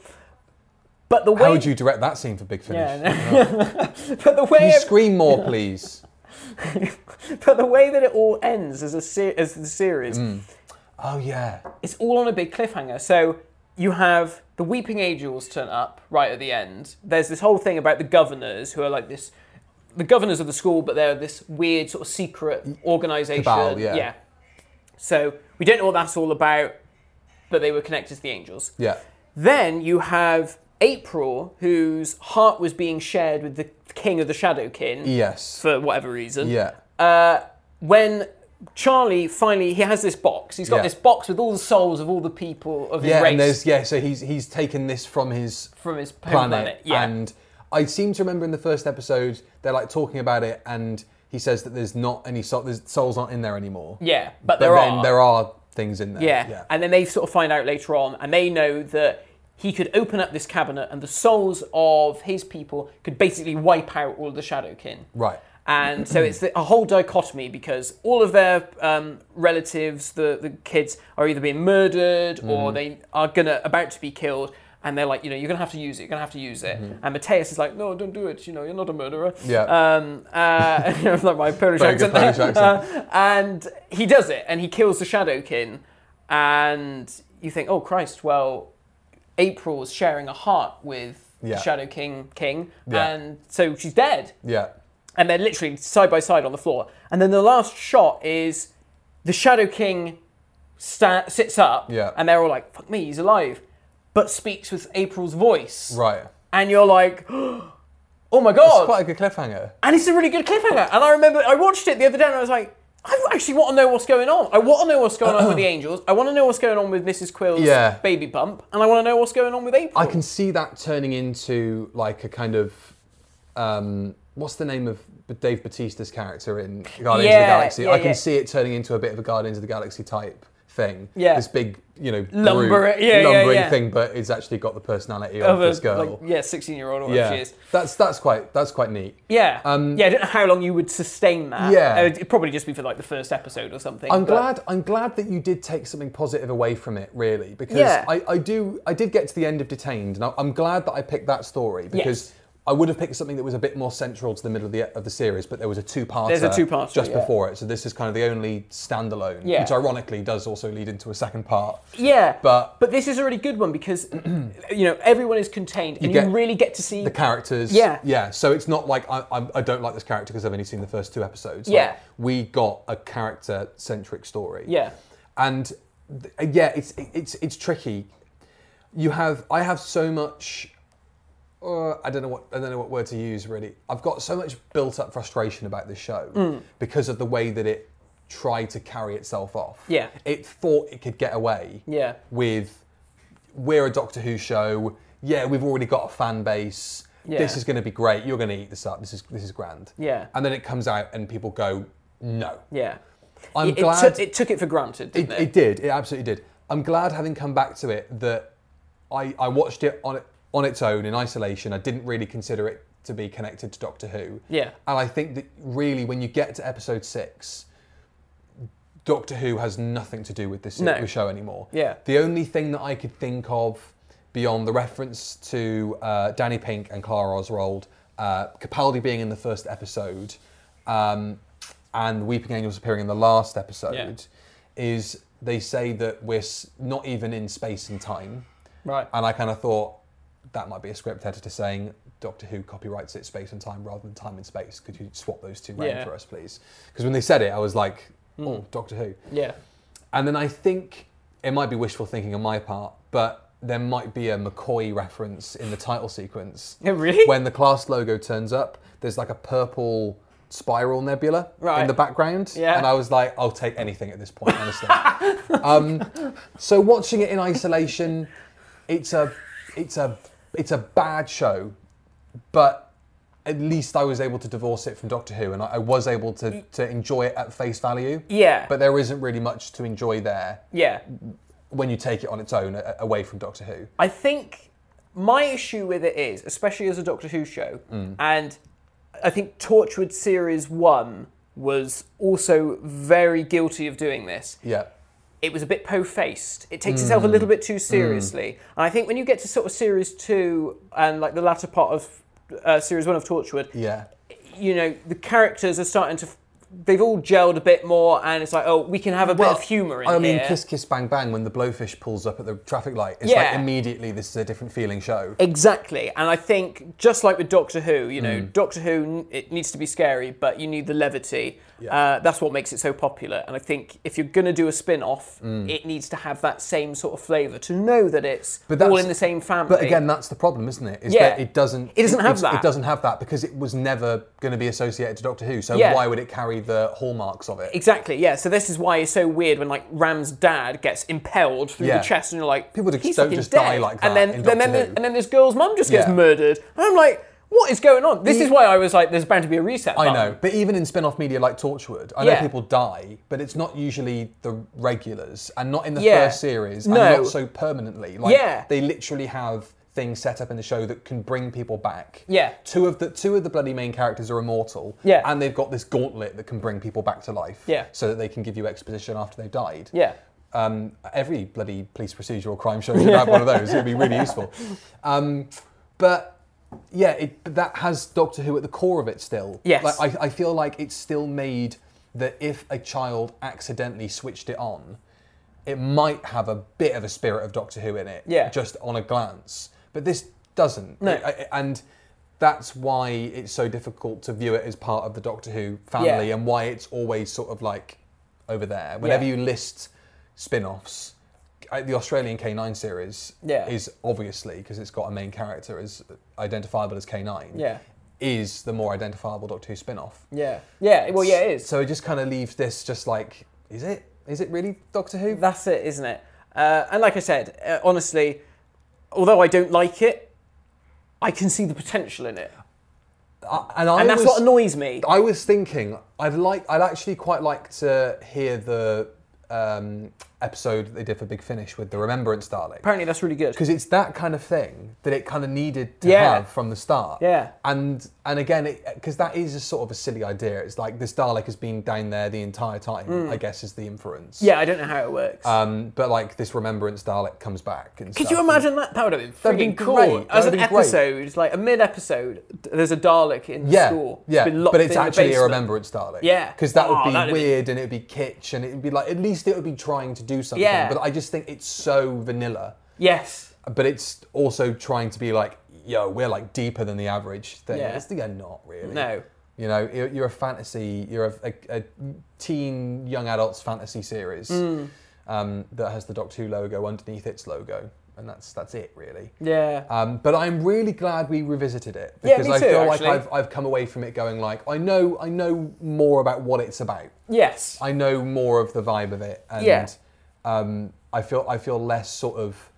But the way How would you direct that scene for Big Finish? yeah, no. but the way Can you it, scream more, please? but the way that it all ends as a se- as the series, Oh yeah. it's all on a big cliffhanger. So you have the Weeping Angels turn up right at the end. There's this whole thing about the governors who are like this, the governors of the school, but they're this weird sort of secret organisation. Cabal, yeah. So we don't know what that's all about, but they were connected to the angels. Yeah. Then you have April, whose heart was being shared with the king of the Shadowkin Yes. for whatever reason. Yeah. Uh, when Charlie finally, he has this box. He's got Yeah. this box with all the souls of all the people of his Yeah, race and there's yeah, so he's he's taken this from his from his home planet, planet. Yeah. and I seem to remember in the first episode they're like talking about it, and he says that there's not any soul, there's souls aren't in there anymore. yeah, but But there then are. there are things in there. Yeah. yeah. And then they sort of find out later on, and they know that he could open up this cabinet and the souls of his people could basically wipe out all of the Shadowkin. Right. And so it's a whole dichotomy because all of their um, relatives, the, the kids, are either being murdered Mm-hmm. or they are gonna about to be killed. And they're like, you know, you're gonna have to use it. You're gonna have to use it. And Mateus is like, no, don't do it. You know, you're not a murderer. Mm-hmm. Yeah. Um, uh, like my Polish Very good accent. Polish there. accent. Uh, and he does it, and he kills the Shadowkin. And you think, oh Christ, well, April's sharing a heart with Yeah. the Shadow King King, Yeah. and so she's dead. Yeah. And they're literally side by side on the floor. And then the last shot is the Shadow King sta- sits up, Yeah. and they're all like, fuck me, he's alive, but speaks with April's voice. Right. And you're like, oh my God. It's quite a good cliffhanger. And it's a really good cliffhanger. And I remember, I watched it the other day and I was like, I actually want to know what's going on. I want to know what's going on with the Angels. I want to know what's going on with Missus Quill's Yeah. baby bump. And I want to know what's going on with April. I can see that turning into like a kind of, um, what's the name of Dave Bautista's character in Guardians of the Yeah, Galaxy? yeah, I can yeah. see it turning into a bit of a Guardians of the Galaxy type thing. Yeah. This big, you know, Lumber- brute, yeah, yeah, lumbering yeah. thing, but it's actually got the personality of, Of a, this girl. like, yeah, sixteen-year-old or whatever yeah, she is. that's that's quite that's quite neat. Yeah. Um, yeah, I don't know how long you would sustain that. Yeah. Uh, It'd probably just be for like the first episode or something. I'm but- glad. I'm glad that you did take something positive away from it, really, because Yeah. I, I do. I did get to the end of Detained, and I, I'm glad that I picked that story because Yes. I would have picked something that was a bit more central to the middle of the of the series, but there was a two-parter. There's a two-parter, just yeah. before it, so this is kind of the only standalone, Yeah. which ironically does also lead into a second part. Yeah, But- but this is a really good one because you know everyone is contained, and you, get really get to see The characters, Yeah. yeah. So it's not like I, I, I don't like this character because I've only seen the first two episodes. Like, Yeah. we got a character-centric story. Yeah. And th- yeah, it's it's it's tricky. You have I have so much. Uh, I don't know what I don't know what word to use really. I've got so much built-up frustration about this show Mm. because of the way that it tried to carry itself off. Yeah. It thought it could get away. Yeah. With we're a Doctor Who show. Yeah, we've already got a fan base. Yeah. This is going to be great. You're going to eat this up. This is this is grand. Yeah. And then it comes out and people go, no. Yeah. I'm it, glad it, took, it took it for granted, it, didn't it? it did. It absolutely did. I'm glad, having come back to it, that I, I watched it on it on its own in isolation. I didn't really consider it to be connected to Doctor Who. Yeah. And I think that really, when you get to episode six, Doctor Who has nothing to do with this No. show anymore. Yeah. The only thing that I could think of beyond the reference to uh, Danny Pink and Clara Oswald, uh, Capaldi being in the first episode, um, and Weeping Angels appearing in the last episode, Yeah. is they say that we're s- not even in space and time. Right. And I kind of thought that might be a script editor saying Doctor Who copyrights it space and time rather than time and space. Could you swap those two around Yeah. for us, please? Because when they said it, I was like, oh, Doctor Who. Yeah. And then I think it might be wishful thinking on my part, but there might be a McCoy reference in the title sequence. Yeah, really? When the class logo turns up, there's like a purple spiral nebula Right. in the background. Yeah. And I was like, I'll take anything at this point, honestly. um, so watching it in isolation, it's a, it's a, it's a bad show, but at least I was able to divorce it from Doctor Who, and I, I was able to, to enjoy it at face value. Yeah. But there isn't really much to enjoy there Yeah. when you take it on its own, a- away from Doctor Who. I think my issue with it is, especially as a Doctor Who show, and I think Torchwood Series one was also very guilty of doing this. Yeah. It was a bit po-faced. It takes itself a little bit too seriously. And I think when you get to sort of Series two and like the latter part of uh, Series one of Torchwood, Yeah. you know, the characters are starting to... They've all gelled a bit more, and it's like, oh, we can have a bit of humour in I mean, here. Kiss Kiss Bang Bang, when the blowfish pulls up at the traffic light, it's Yeah. like immediately this is a different feeling show. Exactly, and I think just like with Doctor Who, you Mm. know, Doctor Who, it needs to be scary, but you need the levity. Yeah. Uh, that's what makes it so popular. And I think if you're going to do a spin-off, Mm. it needs to have that same sort of flavour to know that it's But all that's- in the same family. But again, that's the problem, isn't it? Is Yeah. that it doesn't. It doesn't have it's- that. It doesn't have that because it was never going to be associated to Doctor Who. So Yeah. why would it carry the hallmarks of it? Exactly, yeah. So this is why it's so weird when like Ram's dad gets impaled through Yeah. the chest, and you're like, People just he's don't fucking just dead. die like and that then, in then, Doctor then Who. and then this girl's mum just gets Yeah. murdered, and I'm like, what is going on? This E- is why I was like, there's bound to be a reset. I button. know, but even in spin-off media like Torchwood, I know Yeah. people die, but it's not usually the regulars, and not in the Yeah. first series, No. and not so permanently. Like, Yeah. they literally have things set up in the show that can bring people back. Yeah. Two of the two of the bloody main characters are immortal. Yeah. And they've got this gauntlet that can bring people back to life. Yeah. So that they can give you exposition after they've died. Yeah. Um, every bloody police procedural crime show should have one of those. It would be really useful. Um, but yeah, it, but that has Doctor Who at the core of it still. Yes. Like, I, I feel like it's still made that if a child accidentally switched it on, it might have a bit of a spirit of Doctor Who in it. Yeah. Just on a glance. But this doesn't. No. It- I- and that's why it's so difficult to view it as part of the Doctor Who family, Yeah. and why it's always sort of like over there. Whenever Yeah. you list spin-offs, uh, the Australian K nine series Yeah. is obviously, because it's got a main character as identifiable as K nine, Yeah. is the more identifiable Doctor Who spin-off. Yeah. Yeah. Well, yeah, it is. So it just kind of leaves this just like, is it? Is it really Doctor Who? That's it, isn't it? Uh, and like I said, uh, honestly, although I don't like it, I can see the potential in it, I- and I and that's was, what annoys me. I was thinking, I'd like, I'd actually quite like to hear the um, episode that they did for Big Finish with the Remembrance Dalek. Apparently, that's really good. Because it's that kind of thing that it kind of needed to Yeah. have from the start. Yeah. And and again, because that is a sort of a silly idea. It's like this Dalek has been down there the entire time, I guess is the inference. Mm. Yeah, I don't know how it works. Um, but like this Remembrance Dalek comes back and Could stuff. you imagine that? That would have been That'd freaking be cool. great. As That'd an be great. episode, like a mid-episode, there's a Dalek in the Yeah, school. yeah, It's been locked but it's in the actually a basement. Remembrance Dalek. Yeah. Because that Oh, would be that'd be- weird and it would be kitsch and it would be like, at least it would be trying to do something. Yeah. But I just think it's so vanilla. Yes. But it's also trying to be like, yo, we're like deeper than the average thing. Yeah. It's the you're not really. No. You know, you're, you're a fantasy, you're a, a, a teen young adults fantasy series Mm. um, that has the Doctor Who logo underneath its logo. And that's that's it, really. Yeah. Um, but I'm really glad we revisited it Yeah, because me I too, feel actually. like I've, I've come away from it going like, I know I know more about what it's about. Yes. I know more of the vibe of it, and Yeah. um, I feel I feel less sort of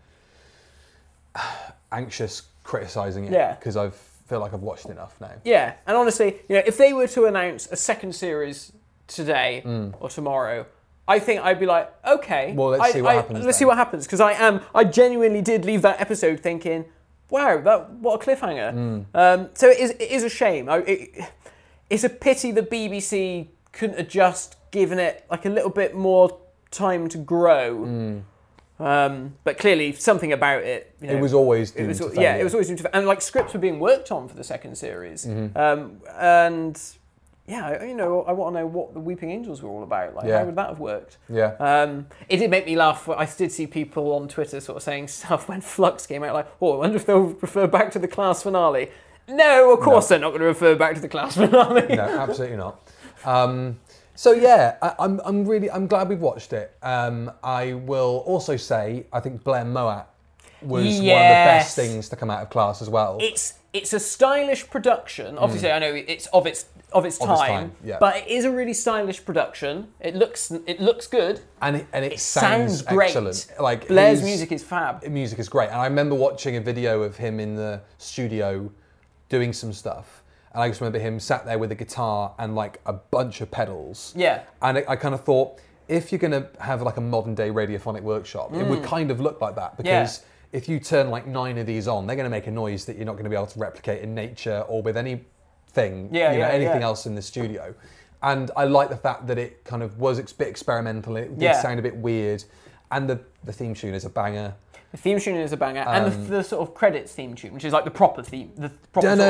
anxious criticizing it Yeah. because I feel like I've watched enough now. Yeah, and honestly, you know, if they were to announce a second series today or tomorrow, I think I'd be like, okay. Mm. Well, let's I- see what I- happens Let's then. see what happens, because I am. I genuinely did leave that episode thinking, wow, that what a cliffhanger. Mm. Um, so it is. It is a shame. I, it, it's a pity the B B C couldn't have just given it like a little bit more time to grow. Mm. Um, but clearly, something about it. You know, It was always it doomed was, to yeah, failure. it was always doomed to fail. And like scripts were being worked on for the second series, Mm-hmm. um, and yeah, I- you know, I want to know what the Weeping Angels were all about. Like, Yeah. how would that have worked? Yeah. Um, it did make me laugh. I did see people on Twitter sort of saying stuff when Flux came out, like, oh, I wonder if they'll refer back to the class finale. No, of course No. they're not going to refer back to the class finale. No, absolutely not. Um, so yeah, I, I'm I'm really I'm glad we've watched it. Um, I will also say I think Blair Moat was one of the Yes. best things to come out of Class as well. It's it's a stylish production. Obviously, I know it's of its of its Of time, its time, yeah. but it is a really stylish production. It looks it looks good. and it, and it, It sounds, sounds great. excellent. Like Blair's his music is fab. music is great, and I remember watching a video of him in the studio doing some stuff, and I just remember him sat there with a guitar and like a bunch of pedals. Yeah. And I, I kind of thought, if you're going to have like a modern day radiophonic workshop, it would kind of look like that, because if you turn like nine of these on, they're going to make a noise that you're not going to be able to replicate in nature or with anything, Yeah, you know, yeah, anything yeah. else in the studio. And I like the fact that it kind of was a bit experimental. It did Yeah. sound a bit weird, and the the theme tune is a banger. The theme tune is a banger, and the, the sort of credits theme tune, which is like the proper theme, the proper sort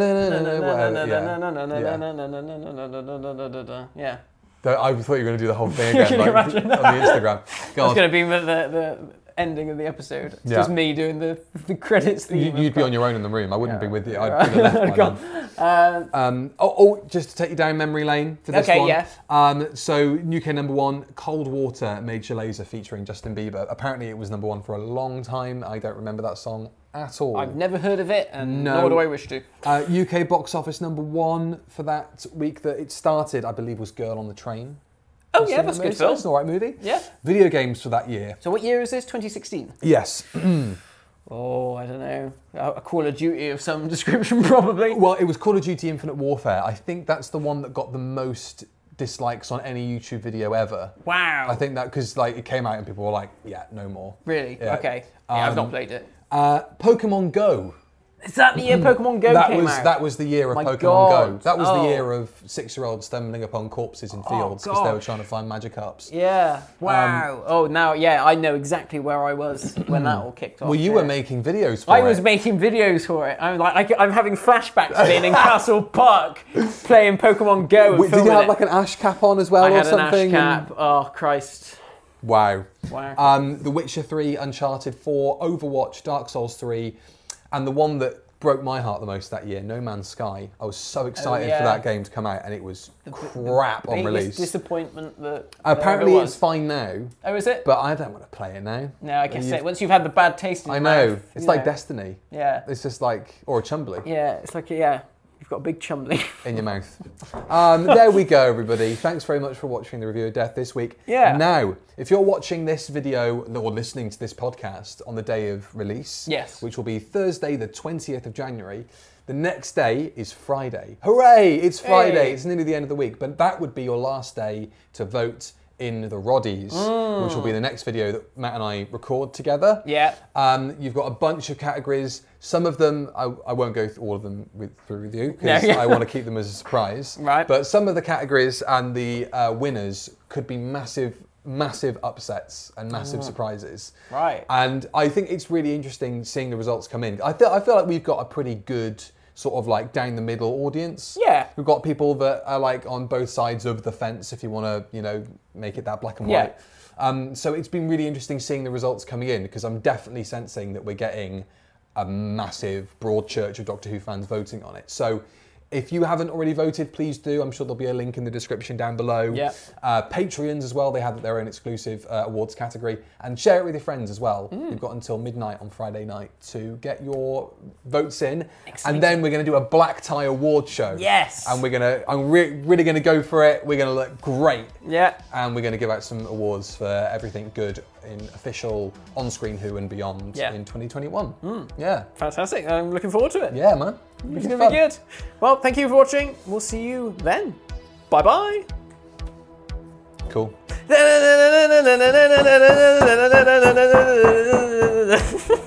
of yeah. I thought you were going to do the whole thing again, Can you like, imagine? on the Instagram. It's God, going to be the, the, the ending of the episode. It's Yeah. just me doing the, the credits theme. you, you'd be on your own in the room. I wouldn't be with you. I'd be left by Gone. then. Uh, Um, oh, oh, just to take you down memory lane for this Okay, one. yeah. Um, so, U K number one, Cold Water, Major Lazer featuring Justin Bieber. Apparently, it was number one for a long time. I don't remember that song at all. I've never heard of it, and No. nor do I wish to. Uh, U K box office number one for that week that it started, I believe, was Girl on the Train. Oh yeah, that's a good film. That's an alright movie. Yeah. Video games for that year. So what year is this? twenty sixteen. Yes. Oh, I don't know. A a Call of Duty of some description, probably. Well, it was Call of Duty Infinite Warfare. I think that's the one that got the most dislikes on any YouTube video ever. Wow. I think that because like it came out and people were like, yeah, no more. Really? Yeah. Okay. Yeah, I've not Um, played it. Uh, Pokemon Go. Is that the year Pokemon Go that came was out? that was the year of My Pokemon God. Go. That was Oh. the year of six-year-olds stumbling upon corpses in fields because they were gosh. trying to find Magikarps. Yeah. Wow. oh, now, yeah, I know exactly where I was when that all kicked off. Well, you yeah. were making videos for I it. was making videos for it. I'm like, I, I'm having flashbacks to being in Castle Park playing Pokemon Go. And Wait, did you filming have it. like an ash cap on as well I or had an something? ash cap. Oh Christ. Wow. Wow. Um, The Witcher three, Uncharted four, Overwatch, Dark Souls three, and the one that broke my heart the most that year, No Man's Sky. I was so excited yeah. for that game to come out, and it was crap on Biggest release. disappointment that Apparently there ever it's was. fine now, Oh, is it? but I don't want to play it now. No, I guess You've- so. Once you've had the bad taste in I your know. mouth, It's you like know. Destiny. Yeah. It's just like, or a Chumbly Yeah, it's like, yeah, you've got a big chumbly. in your mouth. Um, there we go, everybody. Thanks very much for watching the review of Death this week. Yeah. Now, if you're watching this video or listening to this podcast on the day of release, Yes. which will be Thursday, the twentieth of January, the next day is Friday. Hooray! It's Friday. Hey. It's nearly the end of the week, but that would be your last day to vote in the Roddies, Mm. which will be the next video that Matt and I record together. Yeah. Um, you've got a bunch of categories. Some of them, I, I won't go through all of them with, through with you because No, yeah. I want to keep them as a surprise. Right. But some of the categories and the uh, winners could be massive, massive upsets and massive surprises. Right. And I think it's really interesting seeing the results come in. I feel, I feel like we've got a pretty good sort of like down the middle audience. Yeah. We've got people that are like on both sides of the fence, if you want to, you know, make it that black and Yeah. white. Um, so it's been really interesting seeing the results coming in because I'm definitely sensing that we're getting a massive broad church of Doctor Who fans voting on it. So if you haven't already voted, please do. I'm sure there'll be a link in the description down below. Yeah. Uh, Patreons as well, they have their own exclusive uh, awards category. And share it with your friends as well. Mm. You've got until midnight on Friday night to get your votes in. And then we're going to do a black tie award show. Yes. And we're going to, I'm re- really going to go for it. We're going to look great. Yeah. And we're going to give out some awards for everything good in official on-screen Who and beyond Yeah. in twenty twenty-one. Yeah. Fantastic. I'm looking forward to it. Yeah, man. It's going to be good. Well, thank you for watching. We'll see you then. Bye-bye. Cool.